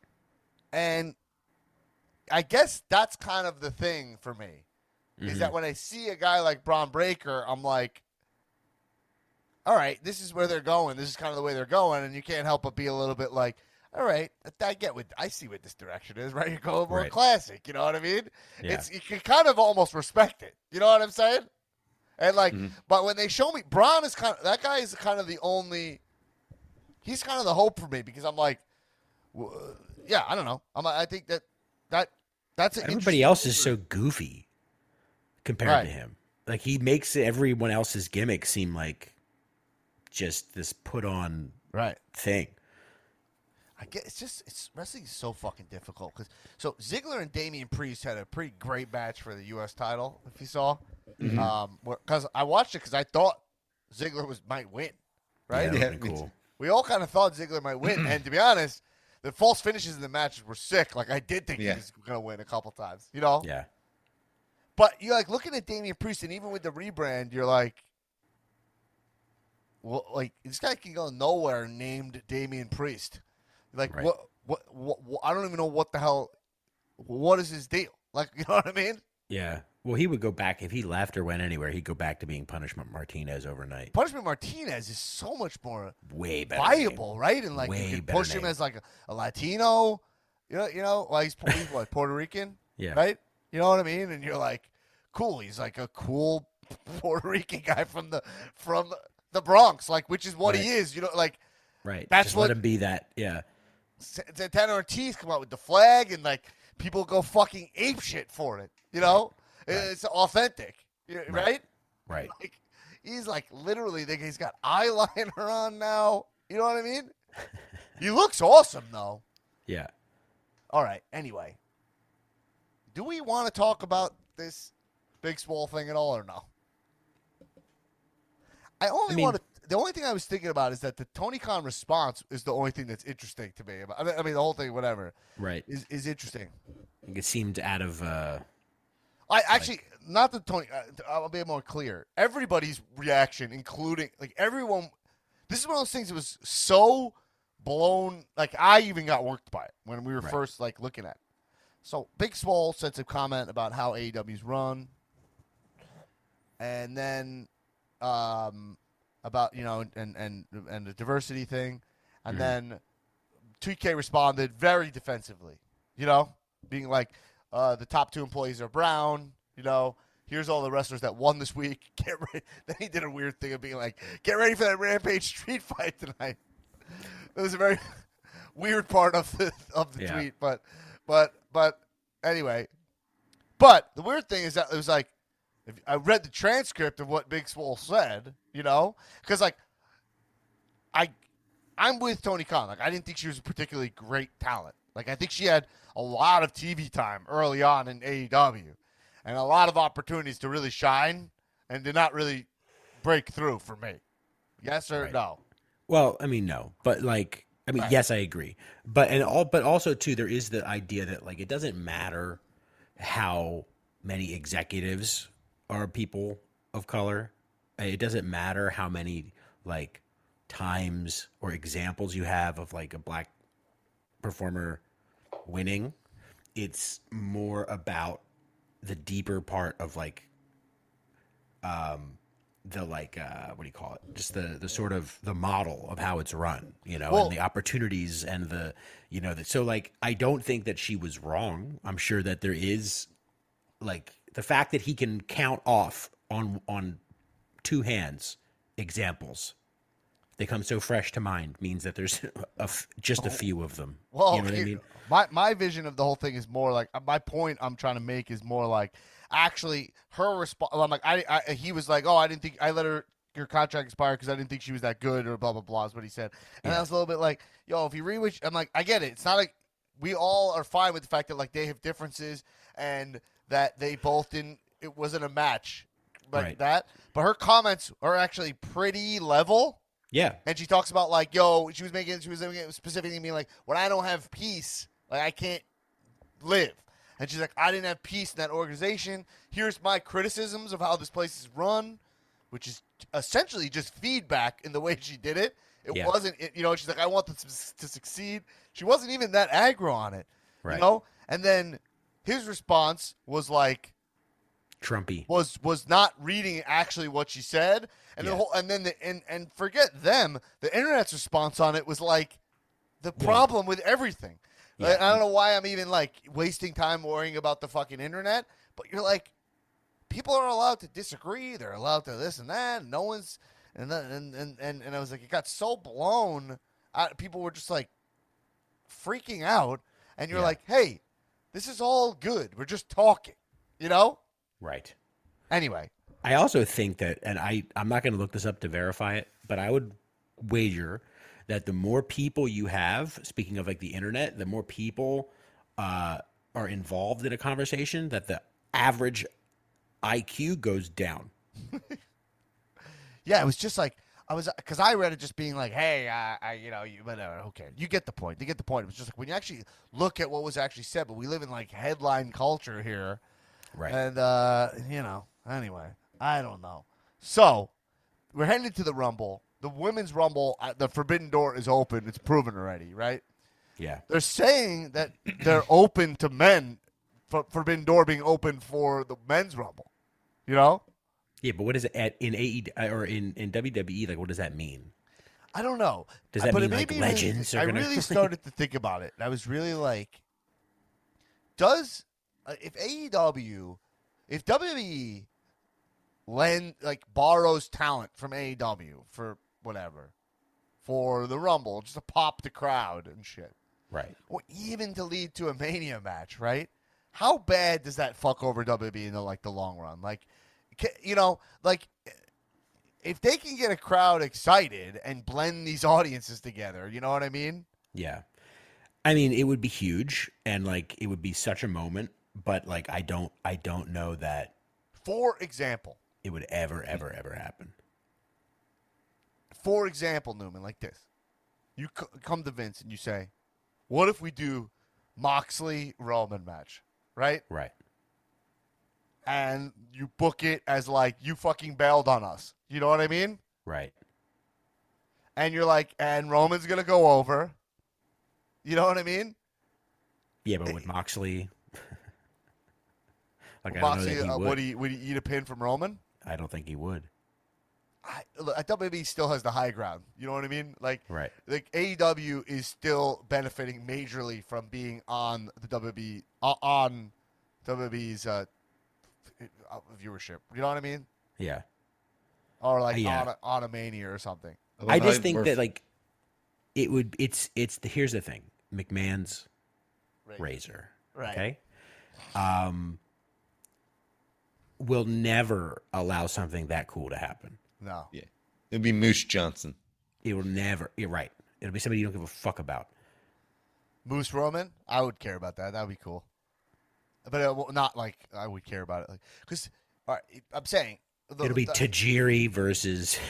S1: and I guess that's kind of the thing for me. Is that when I see a guy like Braun Breaker, I'm like, all right, this is where they're going. This is kind of the way they're going, and you can't help but be a little bit like, all right, I get what I see what this direction is, right? You're going more
S3: Right.
S1: classic, you know what I mean?
S3: Yeah.
S1: It's you can kind of almost respect it, you know what I'm saying? And like, but when they show me Braun is kind of that guy is kind of the only, he's kind of the hope for me because I'm like, w- yeah, I don't know, I'm I think that that that's an
S3: Everybody
S1: interesting-
S3: else is so goofy compared
S1: Right.
S3: to him. Like he makes everyone else's gimmick seem like just this put on
S1: right.
S3: thing.
S1: I get it's just it's wrestling is so fucking difficult because so Ziggler and Damian Priest had a pretty great match for the U S title if you saw,
S3: Mm-hmm.
S1: um, because I watched it because I thought Ziggler was might win, right?
S3: Yeah, that
S2: Yeah,
S3: would be
S2: me
S3: cool.
S1: We all kind of thought Ziggler might win, and to be honest, the false finishes in the matches were sick. Like I did think
S2: Yeah.
S1: he was gonna win a couple times, you know.
S3: Yeah.
S1: But you're like looking at Damian Priest, and even with the rebrand, you're like, well, like this guy can go nowhere named Damian Priest. Like
S3: Right.
S1: what, what? What? What? I don't even know what the hell. What is his deal? Like you know what I mean?
S3: Yeah. Well, he would go back if he left or went anywhere. He'd go back to being Punishment Martinez overnight.
S1: Punishment Martinez is so much more
S3: Way better
S1: viable,
S3: name.
S1: right? And like
S3: Way
S1: you can
S3: better
S1: push him
S3: name.
S1: as like a, a Latino. You know, you know, like he's, he's what Puerto Rican,
S3: Yeah.
S1: right? You know what I mean? And you're like, cool. He's like a cool Puerto Rican guy from the from the Bronx, like which is what
S3: Right.
S1: he is. You know, like
S3: Right.
S1: That's
S3: Just
S1: what-
S3: let him be that. Yeah.
S1: Santana Ortiz come out with the flag, and like people go fucking ape shit for it. You know,
S3: Right.
S1: it's authentic, you- right?
S3: Right. Right.
S1: Like he's like literally, like, he's got eyeliner on now. You know what I mean? He looks awesome though.
S3: Yeah.
S1: All right. Anyway, do we want to talk about this Big Swole thing at all, or no? I only
S3: I mean-
S1: want to. The only thing I was thinking about is that the Tony Khan response is the only thing that's interesting to me. About, I mean, I mean the whole thing, whatever,
S3: Right.
S1: is is interesting.
S3: It seemed out of. Uh,
S1: I actually not the Tony. Uh, I'll be more clear. Everybody's reaction, including like everyone. This is one of those things that was so blown. Like I even got worked by it when we were
S3: Right.
S1: first like looking at it. So Big Swole said some comment about how A E W's run, and then um, about you know and and and the diversity thing, and
S3: Mhm.
S1: then two K responded very defensively. You know, being like. Uh, the top two employees are brown. You know, here's all the wrestlers that won this week. Get ready. Then he did a weird thing of being like, "Get ready for that Rampage street fight tonight." It was a very weird part of the of the
S3: Yeah.
S1: tweet, but but but anyway. But the weird thing is that it was like, if I read the transcript of what Big Swole said, you know, because like, I I'm with Tony Khan. Like, I didn't think she was a particularly great talent. Like, I think she had a lot of T V time early on in A E W and a lot of opportunities to really shine and did not really break through for me. Yes or
S3: Right.
S1: no?
S3: well, I mean, no, but like, I mean,
S1: Right.
S3: yes, I agree. But and all, but also too, there is the idea that like it doesn't matter how many executives are people of color. It doesn't matter how many like times or examples you have of like a black performer winning. It's more about the deeper part of like um the like uh what do you call it, just the the sort of the model of how it's run, you know,
S1: Well-
S3: and the opportunities and the you know that so like I don't think that she was wrong. I'm sure that there is like the fact that he can count off on on two hands examples they come so fresh to mind means that there's a f- just a few of them.
S1: Well,
S3: you know what I
S1: here-
S3: mean?
S1: my my vision of the whole thing is more like my point I'm trying to make is more like actually her response. I'm like I, I he was like, oh, I didn't think I let her your contract expire because I didn't think she was that good or blah blah blah is what he said. And I
S3: Yeah.
S1: was a little bit like, yo, if you read which I'm like I get it. It's not like we all are fine with the fact that like they have differences and that they both didn't. It wasn't a match like
S3: Right.
S1: that. But her comments are actually pretty level.
S3: Yeah.
S1: And she talks about like, yo, she was making, she was making it specifically mean like, when I don't have peace, like I can't live. And she's like, I didn't have peace in that organization. Here's my criticisms of how this place is run, which is essentially just feedback in the way she did it. It
S3: Yeah.
S1: wasn't, it, you know. She's like, I want this to succeed. She wasn't even that aggro on it,
S3: Right.
S1: you know. And then his response was like,
S3: Trumpy.
S1: was was not reading actually what she said, and the
S3: Yeah.
S1: whole and then the and and forget them. The internet's response on it was like the problem with everything.
S3: Yeah.
S1: Like, I don't know why I'm even like wasting time worrying about the fucking internet, but you're like, people are allowed to disagree. They're allowed to this and that. And no one's and then- and and and and I was like, it got so blown. I, people were just like freaking out, and you're
S3: Yeah.
S1: like, hey, this is all good. We're just talking, you know.
S3: Right.
S1: Anyway.
S3: I also think that, and I, I'm not going to look this up to verify it, but I would wager that the more people you have, speaking of like the internet, the more people uh, are involved in a conversation, that the average I Q goes down.
S1: Yeah, it was just like I was because I read it just being like, "Hey, I, I you know, you whatever, okay, you get the point. You get the point." It was just like when you actually look at what was actually said, but we live in like headline culture here,
S3: Right.
S1: and uh, you know, anyway, I don't know. So we're heading to the Rumble. The women's Rumble, uh, the Forbidden Door is open. It's proven already, right?
S3: yeah.
S1: They're saying that they're open to men for, Forbidden Door being open for the men's Rumble. You know?
S3: Yeah, but what is it at in A E W or in, in W W E? Like, what does that mean?
S1: I don't know.
S3: Does that
S1: but
S3: mean
S1: it
S3: like
S1: made me
S3: legends
S1: really,
S3: are
S1: I
S3: gonna?
S1: really started to think about it. And I was really like, does uh, if A E W, if W W E lend like borrows talent from A E W for whatever, for the Rumble, just to pop the crowd and shit,
S3: Right.
S1: or even to lead to a Mania match, right? How bad does that fuck over W W E in the like the long run? Like, ca- you know, like if they can get a crowd excited and blend these audiences together, you know what I mean?
S3: Yeah. I mean, it would be huge and like it would be such a moment, but like I don't I don't know that
S1: For example,
S3: it would ever ever ever happen.
S1: for example, Newman, like this. You c- come to Vince and you say, "What if we do Moxley Roman match?" Right?
S3: Right.
S1: And you book it as like you fucking bailed on us. You know what I mean?
S3: Right.
S1: And you're like, and Roman's gonna go over. You know what I mean?
S3: Yeah, but with Moxley like I don't know
S1: Moxley,
S3: that he
S1: uh,
S3: would.
S1: would he would he eat a pin from Roman?
S3: I don't think he would.
S1: I, look, W W E still has the high ground. You know what I mean? Like,
S3: Right.
S1: like A E W is still benefiting majorly from being on the W W E uh, on W W E's uh, uh, viewership. You know what I mean?
S3: Yeah.
S1: Or like
S3: Yeah.
S1: on a, on a Mania or something.
S2: love
S3: I
S2: how
S3: just think
S2: we're-
S3: that like it would it's it's the, here's the thing. McMahon's
S1: Right.
S3: razor.
S1: Right.
S3: Okay. Um will never allow something that cool to happen.
S1: No.
S2: Yeah. It'd be Moose Johnson.
S3: It will never you're right. It'll be somebody you don't give a fuck about.
S1: Moose Roman, I would care about that. That would be cool. But uh, well, not like I would care about it. Because, all right, I'm saying. The,
S3: It'll be
S1: the,
S3: Tajiri versus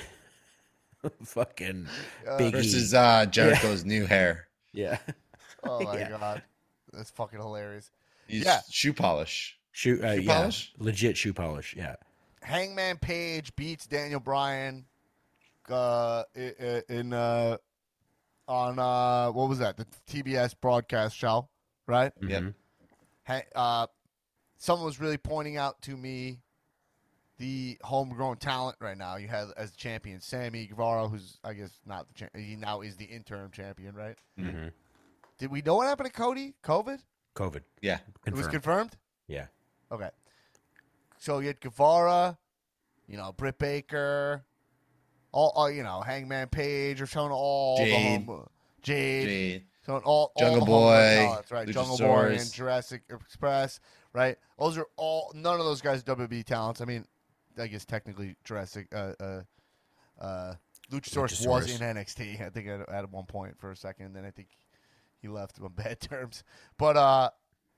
S3: fucking Big E.
S2: Versus uh, Jericho's new hair.
S3: Yeah.
S1: Oh, my
S3: Yeah.
S1: God. That's fucking hilarious.
S2: He's
S1: Yeah.
S2: shoe polish.
S3: Shoe, uh,
S2: Shoe
S3: yeah,
S2: polish?
S3: legit shoe polish. Yeah.
S1: Hangman Page beats Daniel Bryan uh, i- i- in uh, on uh, what was that? The T B S broadcast show, right?
S2: Yep.
S3: Mhm.
S1: Ha- uh, someone was really pointing out to me the homegrown talent right now. You have as champion Sammy Guevara, who's I guess not the champ. He now is the interim champion, right?
S3: Mhm.
S1: Did we know what happened to Cody? COVID?
S3: COVID.
S2: Yeah.
S1: It was
S3: Confirmed.
S1: confirmed.
S3: Yeah.
S1: Okay. So you had Guevara, you know, Britt Baker, all, all you know, Hangman Page, are showing all
S2: Jade.
S1: the home, Jade,
S2: Jade.
S1: showing all
S2: Jungle
S1: all the homegrown
S2: Boy,
S1: talents, right? Jungle Boy
S2: Luchasaurus.
S1: and Jurassic Express, right? Those are all none of those guys are W W E talents. I mean, I guess technically Jurassic, uh, uh, uh, Luchasaurus, was
S3: Luchasaurus.
S1: in N X T. I think at, at one point for a second, then I think he left on bad terms. But uh,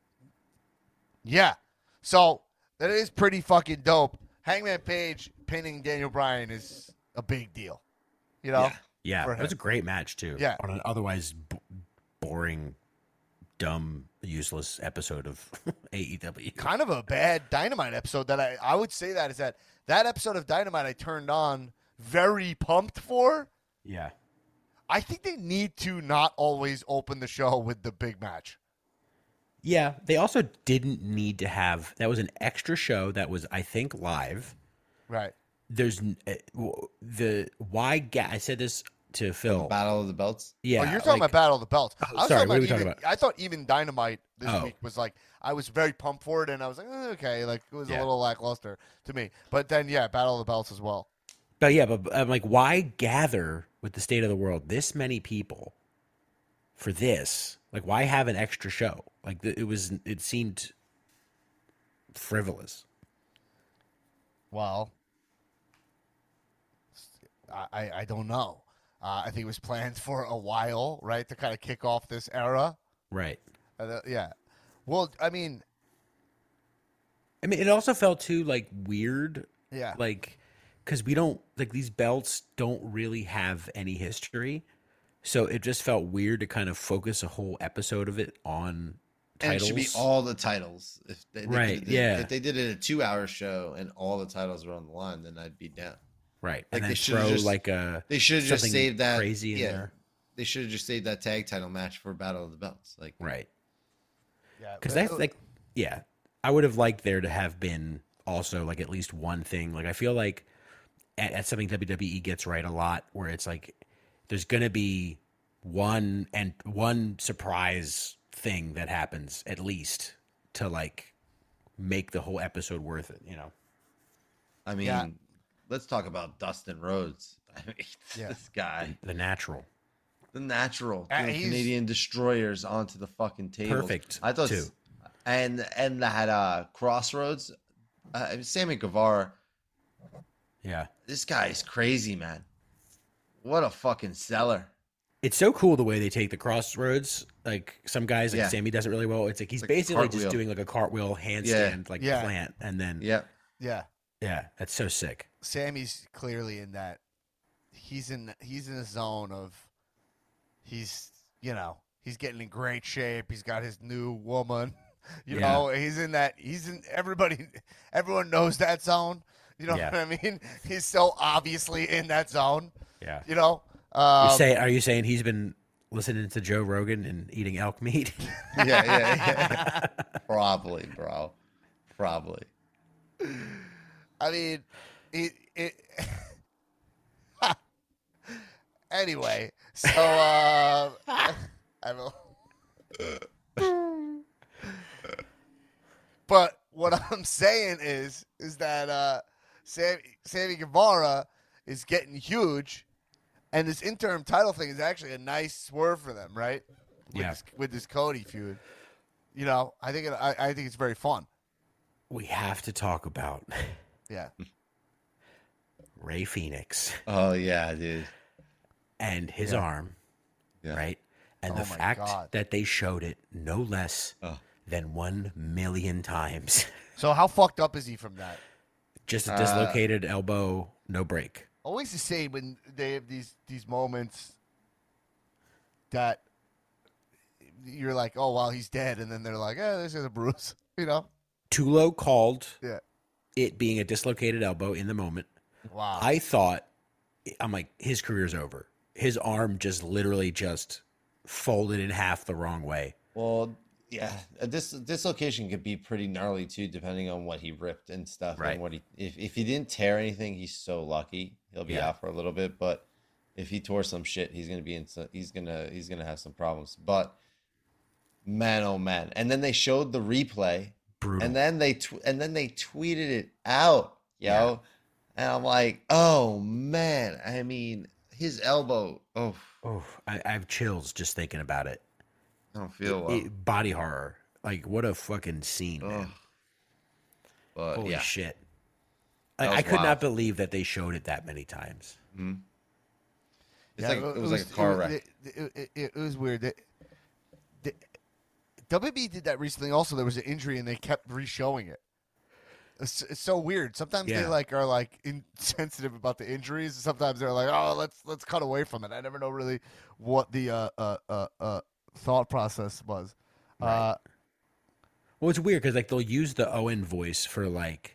S1: yeah. So that is pretty fucking dope. Hangman Page pinning Daniel Bryan is a big deal. You know?
S2: Yeah.
S3: Yeah.
S1: For
S3: It was a
S1: him.
S3: great match too.
S1: Yeah.
S3: On an otherwise b- boring, dumb, useless episode of A E W.
S1: Kind of a bad Dynamite episode that I, I would say that is that that episode of Dynamite I turned on very pumped for.
S3: Yeah.
S1: I think they need to not always open the show with the big match.
S3: Yeah. They also didn't need to have that was an extra show that was, I think, live.
S1: Right.
S3: There's n- uh, w- the why ga- I said this to Phil.
S2: Battle of the Belts.
S3: Yeah.
S1: Oh, you're talking
S3: like-
S1: about Battle of the Belts.
S3: Oh,
S1: I was
S3: sorry,
S1: talking
S3: what are we
S1: about
S3: talking
S1: even,
S3: about?
S1: I thought even Dynamite this
S3: Oh.
S1: week was like I was very pumped for it, and I was like, eh, okay, like it was
S3: Yeah.
S1: a little lackluster to me. But then, yeah, Battle of the Belts as well.
S3: But yeah, but I'm like, why gather with the state of the world this many people for this? Like, why have an extra show? Like, th- it was, it seemed frivolous.
S1: Well, I I, I don't know. Uh, I think it was planned for a while, right, to kind of kick off this era.
S3: Right.
S1: Uh, yeah. Well, I mean,
S3: I mean, it also felt too like weird,
S1: yeah.
S3: like, because we don't like these belts don't really have any history, so it just felt weird to kind of focus a whole episode of it on
S2: And it
S3: titles.
S2: should be all the titles. If they, they
S3: Right,
S2: could've did-
S3: yeah.
S2: If they did it a two-hour show and all the titles were on the line, then I'd be down.
S3: right,
S2: like
S3: and
S2: they
S3: then
S2: should've
S3: throw
S2: just-
S3: like a
S2: They should have just
S3: something
S2: saved that
S3: crazy in
S2: yeah,
S3: there.
S2: They should have just saved that tag title match for Battle of the Belts. Like,
S3: right.
S1: yeah.
S3: Because
S1: but-
S3: that's like, yeah, I would have liked there to have been also like at least one thing. Like I feel like at, at something W W E gets right a lot, where it's like there's gonna be one and one surprise thing that happens at least to like make the whole episode worth it. You know?
S2: I mean,
S1: Yeah.
S2: let's talk about Dustin Rhodes. I mean,
S1: Yeah.
S2: this guy,
S3: The natural.
S2: the natural,
S1: Uh,
S2: doing
S1: he's-
S2: Canadian destroyers onto the fucking table.
S3: Perfect,
S2: I thought,
S3: too.
S2: and and that uh, Crossroads, uh, Sammy Guevara.
S3: Yeah.
S2: This guy's crazy, man. What a fucking seller.
S3: It's so cool the way they take the crossroads. Like some guys, like
S2: Yeah.
S3: Sammy does it really well. It's like he's
S2: Like
S3: basically just
S2: cartwheel.
S3: doing like a cartwheel handstand, like
S1: Yeah.
S3: plant, and then
S2: Yeah.
S1: Yeah.
S3: yeah, that's so sick.
S1: Sammy's clearly in that. He's in. He's in a zone of. He's you know he's getting in great shape. He's got his new woman. You
S3: Yeah.
S1: know he's in that. He's in everybody. Everyone knows that zone. You know
S3: Yeah.
S1: what I mean? He's so obviously in that zone.
S3: Yeah.
S1: You know.
S3: You
S1: Um,
S3: say, are you saying he's been listening to Joe Rogan and eating elk meat?
S2: Yeah, yeah, yeah. Probably, bro. Probably.
S1: I mean, it. it anyway, so uh, I don't. But what I'm saying is, is that uh, Sammy, Sammy Guevara is getting huge, and this interim title thing is actually a nice swerve for them, right? With
S3: Yeah.
S1: This, with this Cody feud, you know, I think it, I, I think it's very fun.
S3: We have to talk about
S1: Yeah.
S3: Ray Phoenix
S2: Oh yeah, dude.
S3: and his
S1: Yeah.
S3: arm,
S2: Yeah.
S3: right? And
S1: Oh
S3: the
S1: my
S3: fact
S1: God.
S3: that they showed it no less
S2: Oh.
S3: than one million times.
S1: So how fucked up is he from that?
S3: Just a
S2: Uh,
S3: dislocated elbow, no break.
S1: Always the same when they have these these moments that you're like, oh well, he's dead, and then they're like, eh, this is a bruise, you know?
S3: Tulo called
S1: Yeah.
S3: it being a dislocated elbow in the moment.
S1: Wow.
S3: I thought, I'm like, his career's over. His arm just literally just folded in half the wrong way.
S2: Well, yeah, a dis- dislocation could be pretty gnarly too, depending on what he ripped and stuff.
S3: Right.
S2: And what he, if if he didn't tear anything, he's so lucky. He'll be
S3: Yeah.
S2: out for a little bit. But if he tore some shit, he's gonna be in. Some, he's gonna he's gonna have some problems. But man, oh man! And then they showed the replay,
S3: Brutal.
S2: and then they tw- and then they tweeted it out, yo.
S3: Yeah.
S2: And I'm like, oh man! I mean, his elbow. Oh,
S3: oh, I, I have chills just thinking about it.
S2: I don't feel well.
S3: It- body horror. Like, what a fucking scene, man.
S2: Ugh. But
S3: Holy
S2: yeah,
S3: shit.
S2: That
S3: I,
S2: was
S3: I could
S2: wild.
S3: not believe that they showed it that many times.
S2: it's like it was, like a car
S1: it,
S2: wreck.
S1: It, it, it, it was weird. The, the, W W E did that recently. Also, there was an injury, and they kept re-showing it. It's, it's so weird. Sometimes they
S3: Yeah.
S1: like are like insensitive about the injuries. Sometimes they're like, oh, let's let's cut away from it. I never know really what the uh, uh, uh, uh, thought process was. Uh,
S3: Well, it's weird because like they'll use the Owen voice for like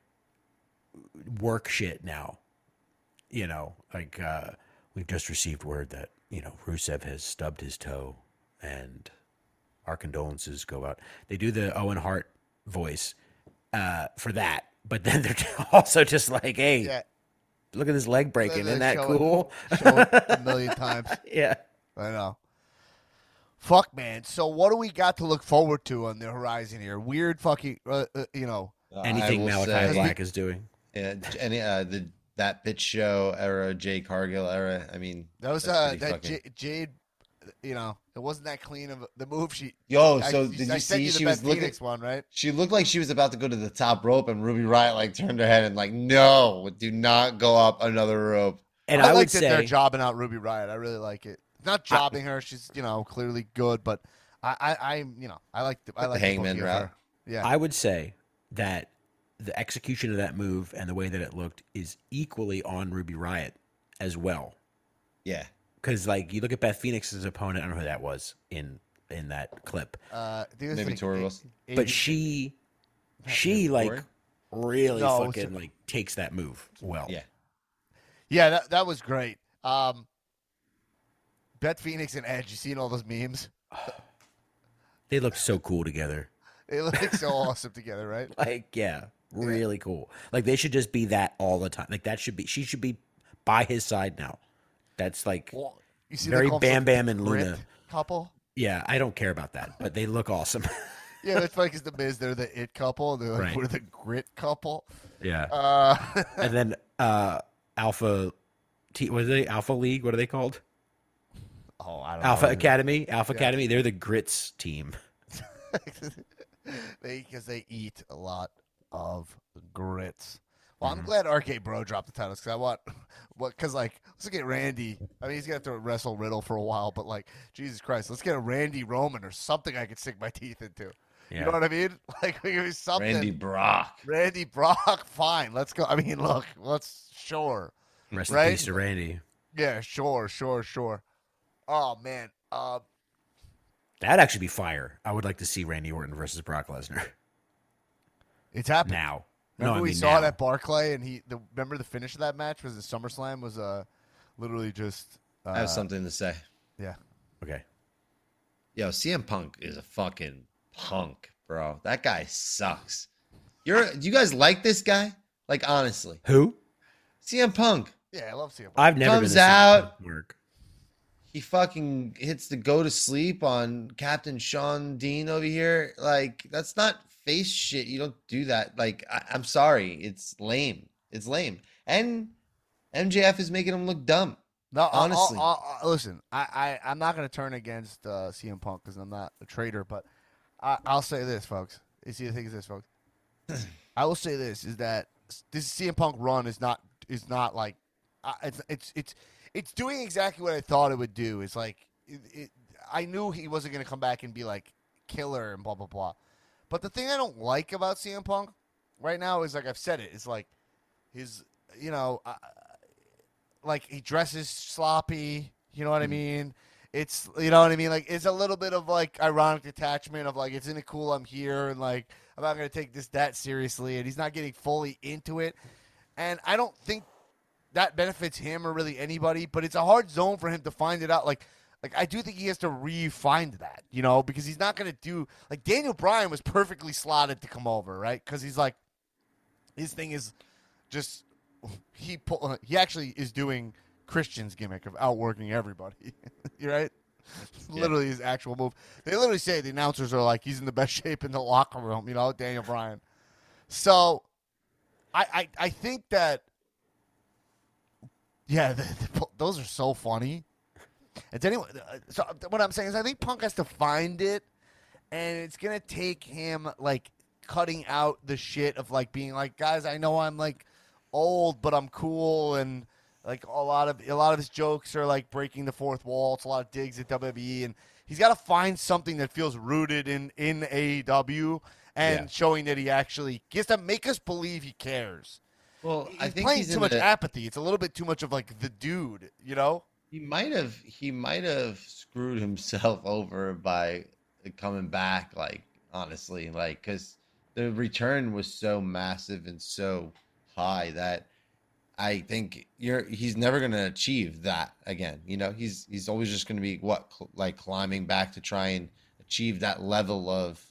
S3: work shit now. You know, like uh, we've just received word that you know Rusev has stubbed his toe, and our condolences go out. They do the Owen Hart voice uh, for that, but then they're also just like, "Hey,
S1: yeah,
S3: look at this leg breaking!
S1: They're
S3: Isn't that
S1: showing-
S3: cool?"
S1: showing a million times.
S3: Yeah.
S1: I know. Fuck, man. So what do we got to look forward to on the horizon here? Weird fucking, uh, uh, you know.
S2: Uh, I
S3: Anything
S2: will
S3: Malachi
S2: say-
S3: Black is doing.
S2: Yeah, any uh, the that bitch show era, Jay Cargill era. I mean,
S1: That was
S2: that's
S1: uh,
S2: pretty
S1: that
S2: fucking-
S1: J- Jade, you know, it wasn't that clean of a- the move. She,
S2: Yo,
S1: I-
S2: so
S1: I
S2: did
S1: I
S2: you
S1: sent
S2: see
S1: the
S2: she
S1: Beth
S2: was looking?
S1: Phoenix one, right?
S2: She looked like she was about to go to the top rope, and Ruby Riot like turned her head and like, no, do not go up another rope.
S3: And
S1: I,
S3: I,
S1: like
S3: would
S1: that they're
S3: say,
S1: jobbing out Ruby Riot. I really like it. Not jobbing her. She's, you know, clearly good, but I, I, I you know, I like the, I
S2: Like
S1: like
S2: the
S1: the
S2: Hangman
S1: booking of
S2: route.
S1: her. Yeah.
S3: I would say that the execution of that move and the way that it looked is equally on Ruby Riot as well.
S2: Yeah,
S3: Because like you look at Beth Phoenix's opponent, I don't know who that was in in that clip,
S1: uh, I think it was
S2: maybe
S1: like
S2: Tori
S1: eight-
S2: Wilson.
S3: but
S1: eighty-
S3: she she like
S2: Tori?
S3: really
S1: No, it was-
S3: fucking like takes that move well.
S2: yeah.
S1: yeah, that that was great. Um, Beth Phoenix and Edge. You seen all those memes?
S3: They look so cool together.
S1: They look so awesome together, right?
S3: Like, yeah, really cool. Like they should just be that all the time. Like that should be. She should be by his side now. That's like
S1: Well, you see,
S3: very
S1: they call
S3: Bam
S1: themselves
S3: Bam and
S1: the Grit
S3: Luna.
S1: couple.
S3: Yeah, I don't care about that, but they look awesome.
S1: Yeah, that's funny because the Miz, they're the it couple. They're like,
S3: Right.
S1: we're the Grit couple.
S3: Yeah.
S1: Uh,
S3: And then uh Alpha T what are they? Alpha League, what are they called?
S1: oh, I don't
S3: Alpha
S1: know.
S3: Academy. Alpha
S1: Yeah.
S3: Academy, they're the grits team.
S1: they because they eat a lot of grits. Well,
S3: Mm-hmm.
S1: I'm glad R K Bro dropped the titles because I want what because like let's look at Randy. I mean, he's gonna have to wrestle Riddle for a while, but like Jesus Christ, let's get a Randy Roman or something I could sink my teeth into.
S3: Yeah.
S1: You know what I mean? Like give me something.
S2: Randy Brock.
S1: Randy Brock, fine. Let's go. I mean, look, let's sure.
S3: Rest
S1: Right?
S3: in peace to Randy.
S1: Yeah, sure, sure, sure. Oh man, uh,
S3: That'd actually be fire. I would like to see Randy Orton versus Brock Lesnar
S1: it's happening.
S3: now.
S1: Remember
S3: no, I
S1: we
S3: mean
S1: saw
S3: now.
S1: it at Barclay, and he. The, remember the finish of that match was the SummerSlam was uh, literally just. Uh,
S2: I have something to say.
S1: Yeah.
S3: Okay.
S2: Yo, C M Punk is a fucking punk, bro. That guy sucks. You're do you guys like this guy? Like honestly.
S3: Who?
S2: C M Punk.
S1: Yeah, I love C M Punk.
S3: I've never
S2: Comes
S3: been to
S2: out-
S3: work.
S2: He fucking hits the go to sleep on Captain Sean Dean over here. Like, that's not face shit. You don't do that. Like, I, I'm sorry. It's lame. It's lame. And M J F is making him look dumb.
S1: No, I'll-
S2: honestly.
S1: I'll, I'll, I'll- listen, I, I, I'm not going to turn against uh, C M Punk because I'm not a traitor, but I, I'll say this, folks. You see, the thing is this, folks. I will say this: is that this C M Punk run is not is not like uh, it's it's it's it's doing exactly what I thought it would do. It's like it, it, I knew he wasn't going to come back and be like killer and blah blah blah. But the thing I don't like about C M Punk right now is like I've said it. It's like his, you know, uh, like he dresses sloppy. You know what I mean? It's you know what I mean. Like it's a little bit of like ironic detachment of like it's in it cool. I'm here and like I'm not gonna take this that seriously. And he's not getting fully into it. And I don't think that benefits him or really anybody. But it's a hard zone for him to find it out. Like. Like I do think he has to re-find that, you know, because he's not going to do like Daniel Bryan was perfectly slotted to come over, right? Because he's like his thing is just he pull, he actually is doing Christian's gimmick of outworking everybody, you right?
S2: Yeah.
S1: Literally his actual move. They literally say the announcers are like he's in the best shape in the locker room, you know, Daniel Bryan. So I I, I think that yeah, the, the, those are so funny. It's anyway. So what I'm saying is, I think Punk has to find it, and it's gonna take him like cutting out the shit of like being like, guys, I know I'm like old, but I'm cool, and like a lot of a lot of his jokes are like breaking the fourth wall. It's a lot of digs at W W E, and he's got to find something that feels rooted in in A E W and
S2: Yeah.
S1: showing that he actually gets to make us believe he cares.
S2: Well,
S1: He's
S2: I think
S1: playing
S2: he's
S1: too
S2: in
S1: much
S2: the,
S1: apathy. It's a little bit too much of like the dude, you know.
S2: He might have he might have screwed himself over by coming back, like honestly, like because the return was so massive and so high that I think you're he's never gonna achieve that again. You know, he's he's always just gonna be what cl- like climbing back to try and achieve that level of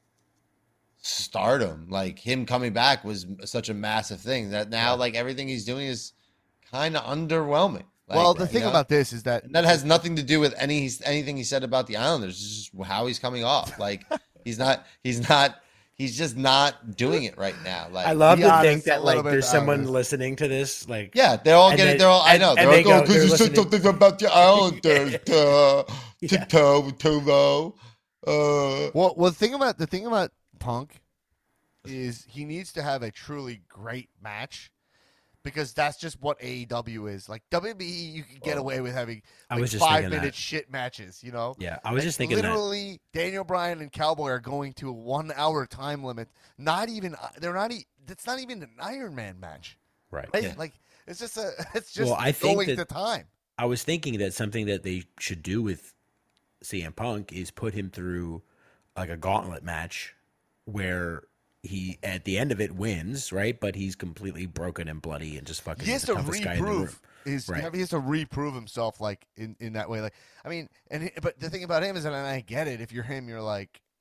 S2: stardom. Like him coming back was such a massive thing that now
S1: Yeah.
S2: like everything he's doing is kind of underwhelming. Like,
S1: Well, the
S2: you
S1: thing
S2: know?
S1: about this is that
S2: And that has nothing to do with any anything he said about the Islanders. It's just how he's coming off. Like he's not he's not he's just not doing it right now. Like
S3: I love
S1: be
S3: to
S1: honest,
S3: think
S1: a
S3: that
S1: little
S3: like
S1: bit
S3: there's someone
S1: honest.
S3: listening to this, like
S2: yeah, they're all
S3: And
S2: getting
S3: then-
S2: they're all I
S3: and-
S2: know
S3: and
S2: they're
S3: they
S2: like
S3: go-
S2: oh because
S3: they're
S2: you said
S3: listening-
S2: something about the Islanders uh,
S3: Yeah.
S2: to to to uh
S1: well, well, the thing about the thing about Punk is he needs to have a truly great match because that's just what A E W is. Like W W E, you can get away with having
S3: I
S1: like
S3: was just
S1: five
S3: thinking
S1: minute
S3: that.
S1: shit matches. You know,
S3: Yeah, I was
S1: Like,
S3: just thinking that.
S1: literally Daniel Bryan and Cowboy are going to a one hour time limit. Not even they're not. E- It's not even an Iron Man match.
S3: Right.
S1: Right?
S2: Yeah.
S1: Like it's just a. It's just
S3: Well, I think
S1: going
S3: that-
S1: to time.
S3: I was thinking that something that they should do with C M Punk is put him through like a gauntlet match where he at the end of it wins, right? But he's completely broken and bloody and just fucking
S1: He has
S3: the
S1: to
S3: toughest guy in the room.
S1: reprove his.
S3: Right.
S1: He has to reprove himself, like in, in that way. Like I mean, and he, but the thing about him is that and I get it. If you're him, you're like,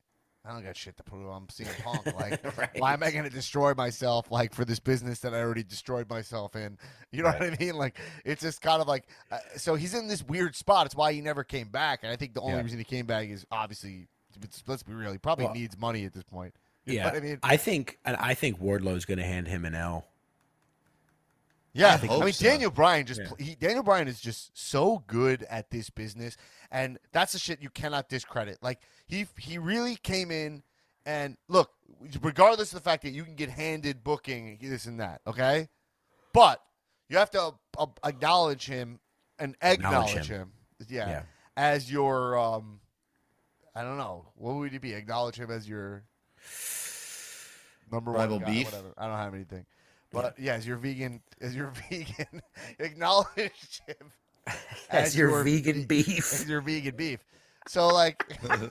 S1: I don't got shit to prove. I'm seeing Punk. Like,
S3: Right.
S1: why am I going to destroy myself, like, for this business that I already destroyed myself in? You know
S3: Right.
S1: what I mean? Like, it's just kind of like, uh, so he's in this weird spot. It's why he never came back. And I think the only
S3: Yeah.
S1: reason he came back is obviously, let's, let's be real, he probably
S3: Well,
S1: needs money at this point. You
S3: Yeah,
S1: know what I mean?
S3: I think and I think Wardlow's going to hand him an L.
S1: Yeah,
S2: I
S1: I,
S2: hope
S1: mean
S2: so.
S1: Daniel Bryan just
S3: Yeah.
S1: pl- he, Daniel Bryan is just so good at this business, and that's the shit you cannot discredit. Like he he really came in, and look, regardless of the fact that you can get handed booking this and that, okay, but you have to uh, acknowledge him and acknowledge,
S3: Acknowledge
S1: him, Yeah,
S3: Yeah.
S1: as your um, I don't know, what would he be? Acknowledge him as your number
S2: Rival
S1: one guy,
S2: beef?
S1: whatever. I don't have anything. But yeah, as your vegan, as your vegan, acknowledge him
S3: As your vegan beef.
S1: as your vegan beef. So like,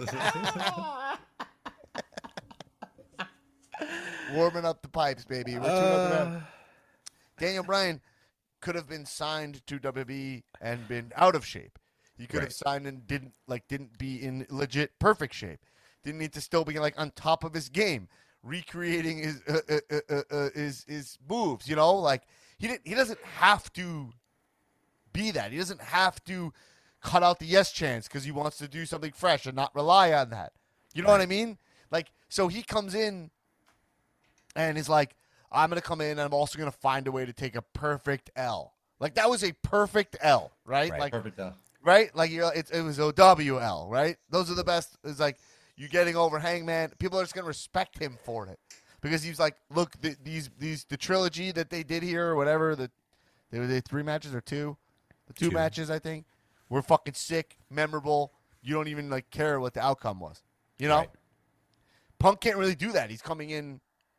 S1: warming up the pipes, baby. We're tuning up the
S3: Uh,
S1: band. Daniel Bryan could have been signed to W W E and been out of shape. He could have
S3: Right.
S1: signed and didn't like didn't be in legit perfect shape. Didn't need to still be like on top of his game, recreating his uh, uh, uh, uh, uh, his his moves. You know, like he didn't. He doesn't have to be that. He doesn't have to cut out the yes chance because he wants to do something fresh and not rely on that. You know what I mean? Like, so he comes in and is like, I'm going to come in and I'm also going to find a way to take a perfect L. Like, that was a perfect L, right?
S3: Right.
S1: Like,
S2: Perfect though.
S1: right? Like, you're, it, it was a W L, right? Those are the best. It's like, you getting over Hangman. People are just going to respect him for it. Because he's like, look, the, these, these, the trilogy that they did here or whatever, the, they were they three matches or two? The two,
S3: Two.
S1: matches, I think, were fucking sick, memorable. You don't even like care what the outcome was. You know?
S3: Right.
S1: Punk can't really do that. He's coming in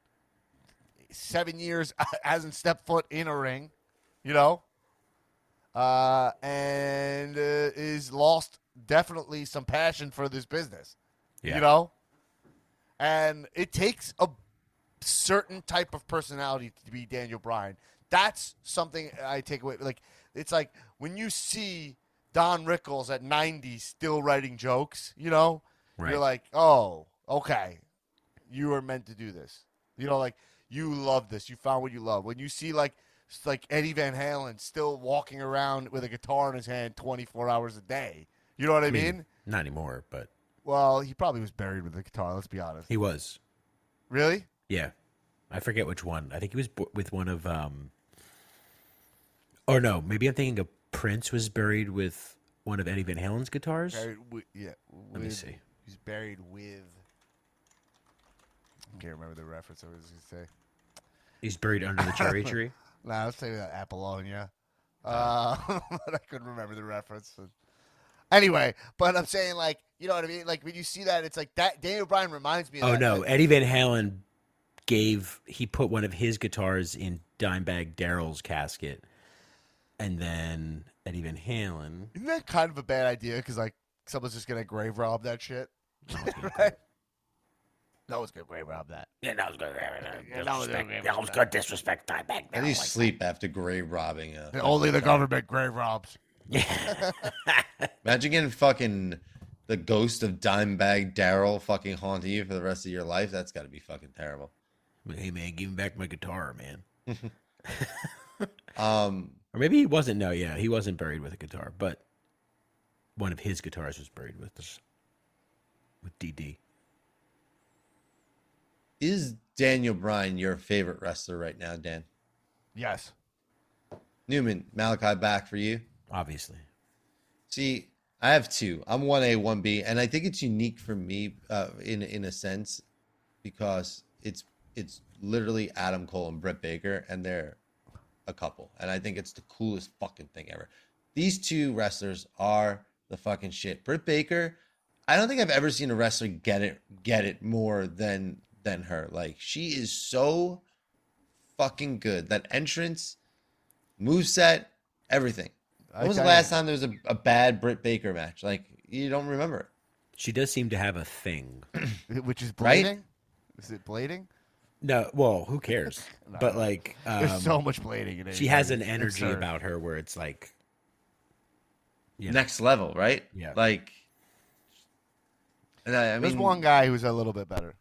S1: seven years, hasn't stepped foot in a ring, you know? Uh, and uh, is lost definitely some passion for this business.
S3: Yeah.
S1: You know? And it takes a certain type of personality to be Daniel Bryan. That's something I take away. Like, it's like when you see Don Rickles at ninety still writing jokes, you know,
S3: Right.
S1: you're like, oh, okay, you are meant to do this. You know, like you love this. You found what you love. When you see like s- like Eddie Van Halen still walking around with a guitar in his hand twenty-four hours a day, you know what I,
S3: I mean,
S1: mean?
S3: not anymore, but
S1: Well, he probably was buried with a guitar. Let's be honest.
S3: he was.
S1: Really?
S3: Yeah. I forget which one. I think he was b- with one of um or no, maybe I'm thinking of Prince was buried with one of Eddie Van Halen's guitars.
S1: Buried with, yeah.
S3: Let me
S1: with-
S3: see.
S1: He's buried with. I can't remember the reference I was going to say.
S3: He's buried under the cherry tree.
S1: Nah, I was saying that Apollonia. Uh, but I couldn't remember the reference. Anyway, but I'm saying, like, you know what I mean? Like, when you see that, it's like that. Daniel Bryan reminds me of
S3: Oh
S1: that.
S3: no,
S1: Like,
S3: Eddie Van Halen gave he put one of his guitars in Dimebag Darrell's casket, and then Eddie Van Halen.
S1: isn't that kind of a bad idea? Because, like, someone's just going to grave rob that shit. Right? No one's going to grave rob that.
S3: Yeah, that was good.
S1: that was good.
S3: That was good disrespect. Dimebag
S2: How do you sleep after grave robbing? A,
S1: Only the government grave robs.
S3: Yeah.
S2: Imagine getting fucking the ghost of Dimebag Darrell fucking haunting you for the rest of your life. That's got to be fucking terrible.
S3: Hey man, give me back my guitar, man.
S2: Um,
S3: Or maybe he wasn't. No, yeah, he wasn't buried with a guitar, but one of his guitars was buried with this, with D D.
S2: is Daniel Bryan your favorite wrestler right now, Dan?
S1: Yes.
S2: Newman, Malachi back for you.
S3: Obviously,
S2: See, I have two. I'm one A, one B, and I think it's unique for me uh, in in a sense because it's it's literally Adam Cole and Britt Baker, and they're a couple, and I think it's the coolest fucking thing ever. These two wrestlers are the fucking shit. Britt Baker, I don't think I've ever seen a wrestler get it get it more than than her. Like she is so fucking good. That entrance, moveset, everything. When was the
S1: I-
S2: last time there was a, a bad Britt Baker match? Like you don't remember it.
S3: she does seem to have a thing.
S1: Which is
S2: Right?
S1: blading? Is it blading?
S3: No, well, who cares? But like, um,
S1: There's so much blading in it.
S3: she has an
S1: It's
S3: energy
S1: absurd.
S3: about her where it's like, Yeah.
S2: Next level, right?
S3: Yeah.
S2: Like And I, I
S1: There's
S2: mean,
S1: one guy who's a little bit better.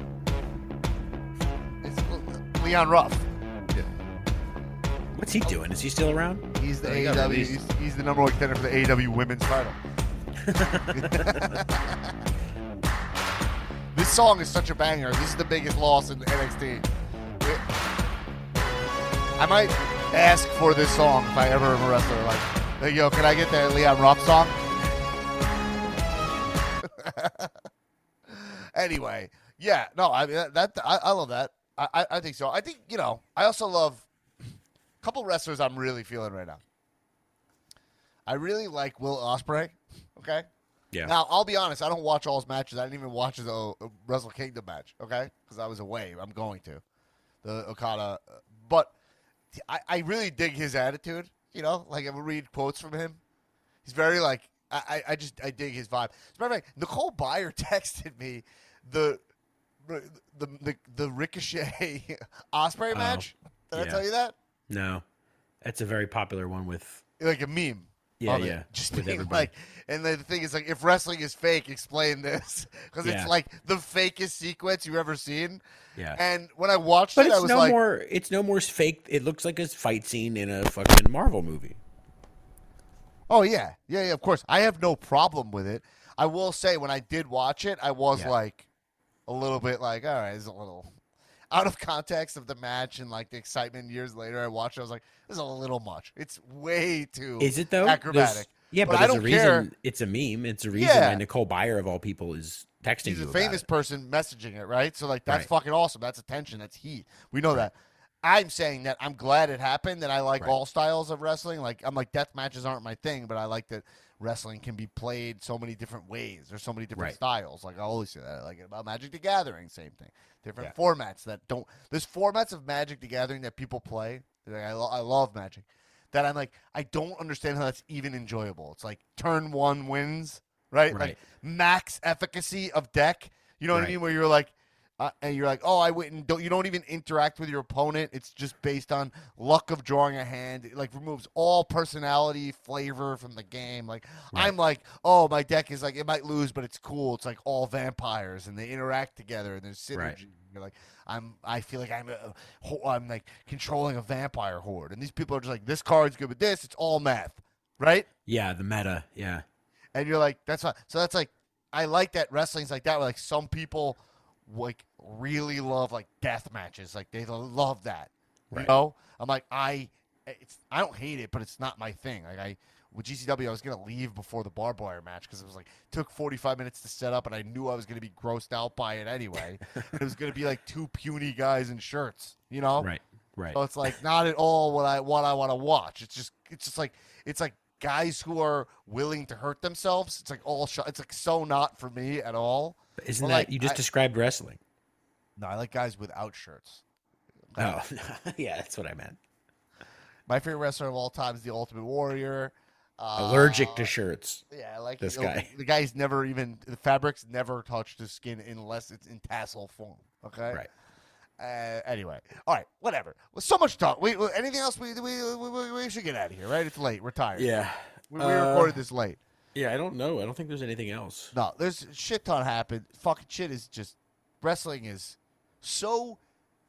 S1: It's Leon Ruff.
S3: What's he doing? Is he still around?
S1: He's the
S2: Yeah, he got
S1: A E W.
S2: released.
S1: He's, he's the number one contender for the A E W Women's title. This song is such a banger. This is the biggest loss in N X T. It- I might ask for this song if I ever am a wrestler. Like, hey, yo, can I get that Leon Ruff song? Anyway, yeah, no, I mean, that I, I love that. I, I I think so. I think you know. I also love a couple wrestlers I'm really feeling right now. I really like Will Ospreay. Okay.
S3: Yeah.
S1: Now I'll be honest. I don't watch all his matches. I didn't even watch his uh, Wrestle Kingdom match. Okay, because I was away. I'm going to the Okada, but I, I really dig his attitude. You know, like I would read quotes from him. He's very like I, I just I dig his vibe. As a matter of fact, Nicole Byer texted me the the the, the Ricochet Ospreay
S3: Oh,
S1: match. Did I
S3: yeah.
S1: tell you that?
S3: No, that's a very popular one with.
S1: Like a meme.
S3: Yeah,
S1: of it.
S3: yeah,
S1: Just
S3: with
S1: being
S3: everybody.
S1: like, and the thing is like, if wrestling is fake, explain this because
S3: Yeah.
S1: it's like the fakest sequence you've ever seen.
S3: Yeah.
S1: And when I watched
S3: But
S1: it, I
S3: it's
S1: was
S3: no
S1: like,
S3: more. It's no more fake. It looks like a fight scene in a fucking Marvel movie.
S1: oh yeah, yeah, yeah. Of course, I have no problem with it. I will say, when I did watch it, I was
S3: Yeah.
S1: like, a little bit like, all right, it's a little out of context of the match and like the excitement. Years later, I watched it. I was like, this is a little much. It's way too
S3: Is it though?
S1: acrobatic.
S3: There's- yeah,
S1: But
S3: but,
S1: I
S3: there's a
S1: don't
S3: reason.
S1: care.
S3: It's a meme. It's a reason
S1: Yeah.
S3: why Nicole Byer of all people is texting
S1: He's
S3: you
S1: a
S3: about
S1: famous
S3: it.
S1: person messaging it, right? So like that's
S3: Right.
S1: fucking awesome. That's attention. That's heat. We know that. I'm saying that I'm glad it happened. That I like
S3: Right.
S1: all styles of wrestling. Like I'm like death matches aren't my thing, but I like that wrestling can be played so many different ways. There's so many different
S3: Right.
S1: styles. Like I always say that. I like it about Magic the Gathering. Same thing. Different
S3: Yeah.
S1: formats that don't. There's formats of Magic the Gathering that people play. Like, I, lo- I love Magic. That I'm like I don't understand how that's even enjoyable. It's like turn one wins, right? Like
S3: Right.
S1: max efficacy of deck. You know what I
S3: Right.
S1: mean? Where you're like, uh, and you're like, oh, I wouldn't. Don't you don't even interact with your opponent. It's just based on luck of drawing a hand. It like removes all personality, flavor from the game. Like I'm like, oh, my deck is like it might lose, but it's cool. It's like all vampires and they interact together and there's synergy.
S3: Right.
S1: You're like, I'm. I feel like I'm. A, ho- I'm like controlling a vampire horde, and these people are just like, this card's good with this. It's all math, right?
S3: Yeah, the meta. Yeah.
S1: And you're like, that's fine. So that's like, I like that wrestling's like that. Where like some people like really love like death matches. Like they love that. You
S3: Right.
S1: know? I'm like, I, it's I don't hate it, but it's not my thing. Like I with G C W, I was gonna leave before the barbed wire match because it was like took forty-five minutes to set up, and I knew I was gonna be grossed out by it anyway. It was gonna be like two puny guys in shirts, you know?
S3: Right. Right.
S1: So it's like not at all what I what I want to watch. It's just it's just like it's like guys who are willing to hurt themselves. It's like all sh- it's like so not for me at all.
S3: Isn't
S1: Well,
S3: that
S1: like,
S3: you just
S1: I-
S3: described wrestling?
S1: No, I like guys without shirts.
S3: Oh, yeah, that's what I meant.
S1: My favorite wrestler of all time is the Ultimate Warrior. Uh,
S3: Allergic to shirts.
S1: Yeah, I like
S3: this
S1: the,
S3: guy.
S1: The guy's never even the fabrics never touched his skin unless it's in tassel form. Okay.
S3: Right.
S1: Uh, anyway, all right, whatever. Well, so much talk. We, we- anything else? We, we we we should get out of here, right? It's late. We're tired.
S3: Yeah.
S1: We, we
S3: Uh,
S1: recorded this late.
S3: Yeah, I don't know. I don't think there's anything else.
S1: No, there's shit ton happened. Fucking shit is just wrestling is so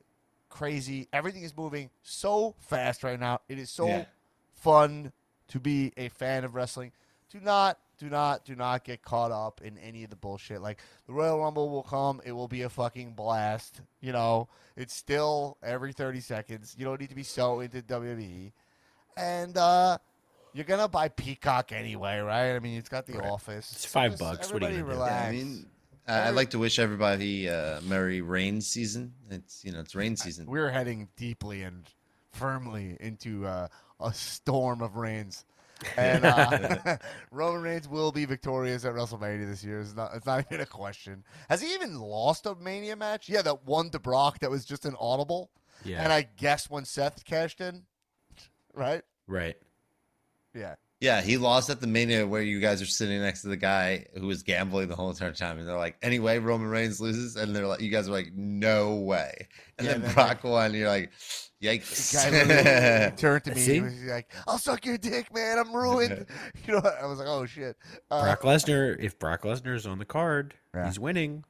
S1: crazy. Everything is moving so fast right now. It is so
S2: Yeah.
S1: fun to be a fan of wrestling. Do not, do not, do not get caught up in any of the bullshit. Like the Royal Rumble will come, it will be a fucking blast. You know, it's still every thirty seconds. You don't need to be so into W W E. And uh you're gonna buy Peacock anyway, right? I mean, it's got The
S3: Right.
S1: Office.
S3: It's five
S1: Just
S3: bucks. What are you
S1: everybody
S3: gonna do?
S2: Yeah,
S1: relax.
S2: I mean, I- I'd like to wish everybody uh, Merry Rain season. It's you know it's rain season.
S1: We're heading deeply and firmly into uh, a storm of rains. And uh, Roman Reigns will be victorious at WrestleMania this year. It's not, it's not even a question. Has he even lost a Mania match? Yeah, that one to Brock that was just an audible.
S3: Yeah.
S1: And I guess when Seth cashed in, right?
S3: Right.
S1: Yeah.
S2: Yeah, he lost at the Mania where you guys are sitting next to the guy who was gambling the whole entire time, and they're like, "Anyway, Roman Reigns loses," and they're like, "You guys are like, no way." And
S1: Yeah,
S2: then
S1: then
S2: Brock won. And you're like, Yikes.
S1: The guy literally turned to me.
S3: See?
S1: He was like, "I'll suck your dick, man. I'm ruined." You know, I was like, "Oh shit." Uh,
S3: Brock Lesnar, if Brock Lesnar is on the card,
S1: Yeah.
S3: he's winning.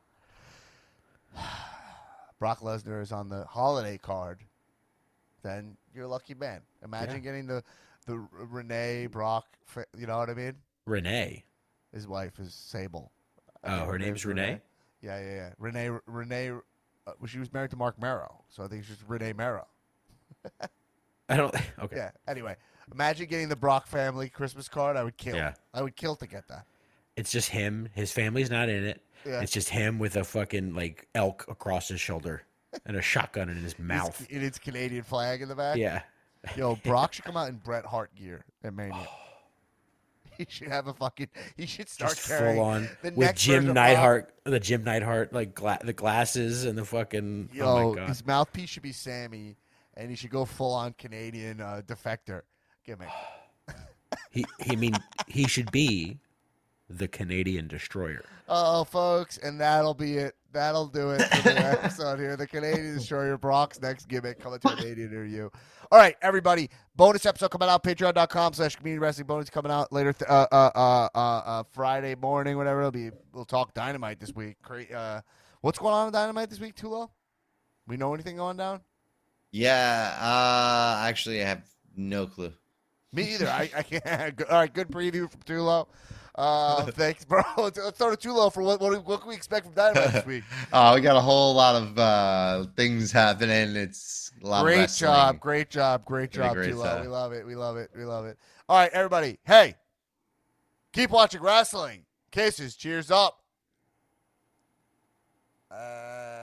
S1: Brock Lesnar is on the holiday card, then you're a lucky man. Imagine
S3: Yeah.
S1: getting the the Renee Brock. fa- You know what I mean?
S3: Renee.
S1: His wife is Sable. I
S3: Oh,
S1: think
S3: her name's Renee?
S1: Yeah, yeah, yeah. Renee. Renee. Uh, well, she was married to Mark Marrow, so I think she's Renee Marrow.
S3: I don't. Okay.
S1: Yeah. Anyway, imagine getting the Brock family Christmas card. I would kill.
S3: Yeah.
S1: I would kill to get that.
S3: It's just him. His family's not in it.
S1: Yeah.
S3: It's just him with a fucking like elk across his shoulder and a shotgun in his mouth.
S1: It's, it's Canadian flag in the back.
S3: Yeah.
S1: Yo, Brock should come out in Bret Hart gear at Mania. He should have a fucking. He should start
S3: Just
S1: carrying
S3: full on
S1: the
S3: with
S1: next
S3: Jim
S1: version of Brock.
S3: Neidhart, the Jim Neidhart, like gla- the glasses and the fucking.
S1: Yo,
S3: oh my god!
S1: his mouthpiece should be Sammy, and he should go full on Canadian uh, defector gimmick.
S3: He, he, I mean, he should be the Canadian Destroyer.
S1: Oh, folks, and that'll be it. That'll do it for the episode here. The Canadian Destroyer, Brock's next gimmick coming to a Canadian near you. All right, everybody. Bonus episode coming out. Patreon.com slash community wrestling bonus coming out later th- uh, uh, uh, uh, uh, Friday morning, whatever. It'll be. We'll talk Dynamite this week. Cra- Uh, what's going on with Dynamite this week, Tulo? We know anything going down?
S2: Yeah, uh, actually, I have no clue.
S1: Me either. I, I can't. All right, good preview from Tulo. Uh, thanks, bro. Let's let's start with Tulo for what, what what can we expect from Dynamite this week?
S2: Oh, we got a whole lot of uh, things happening. It's a lot of
S1: Great
S2: wrestling.
S1: job, great job, great
S2: Did a
S1: job,
S2: great
S1: Tulo.
S2: job.
S1: We love it. We love it. We love it. All right, everybody. Hey, keep watching wrestling. Kisses. Cheers up. Uh,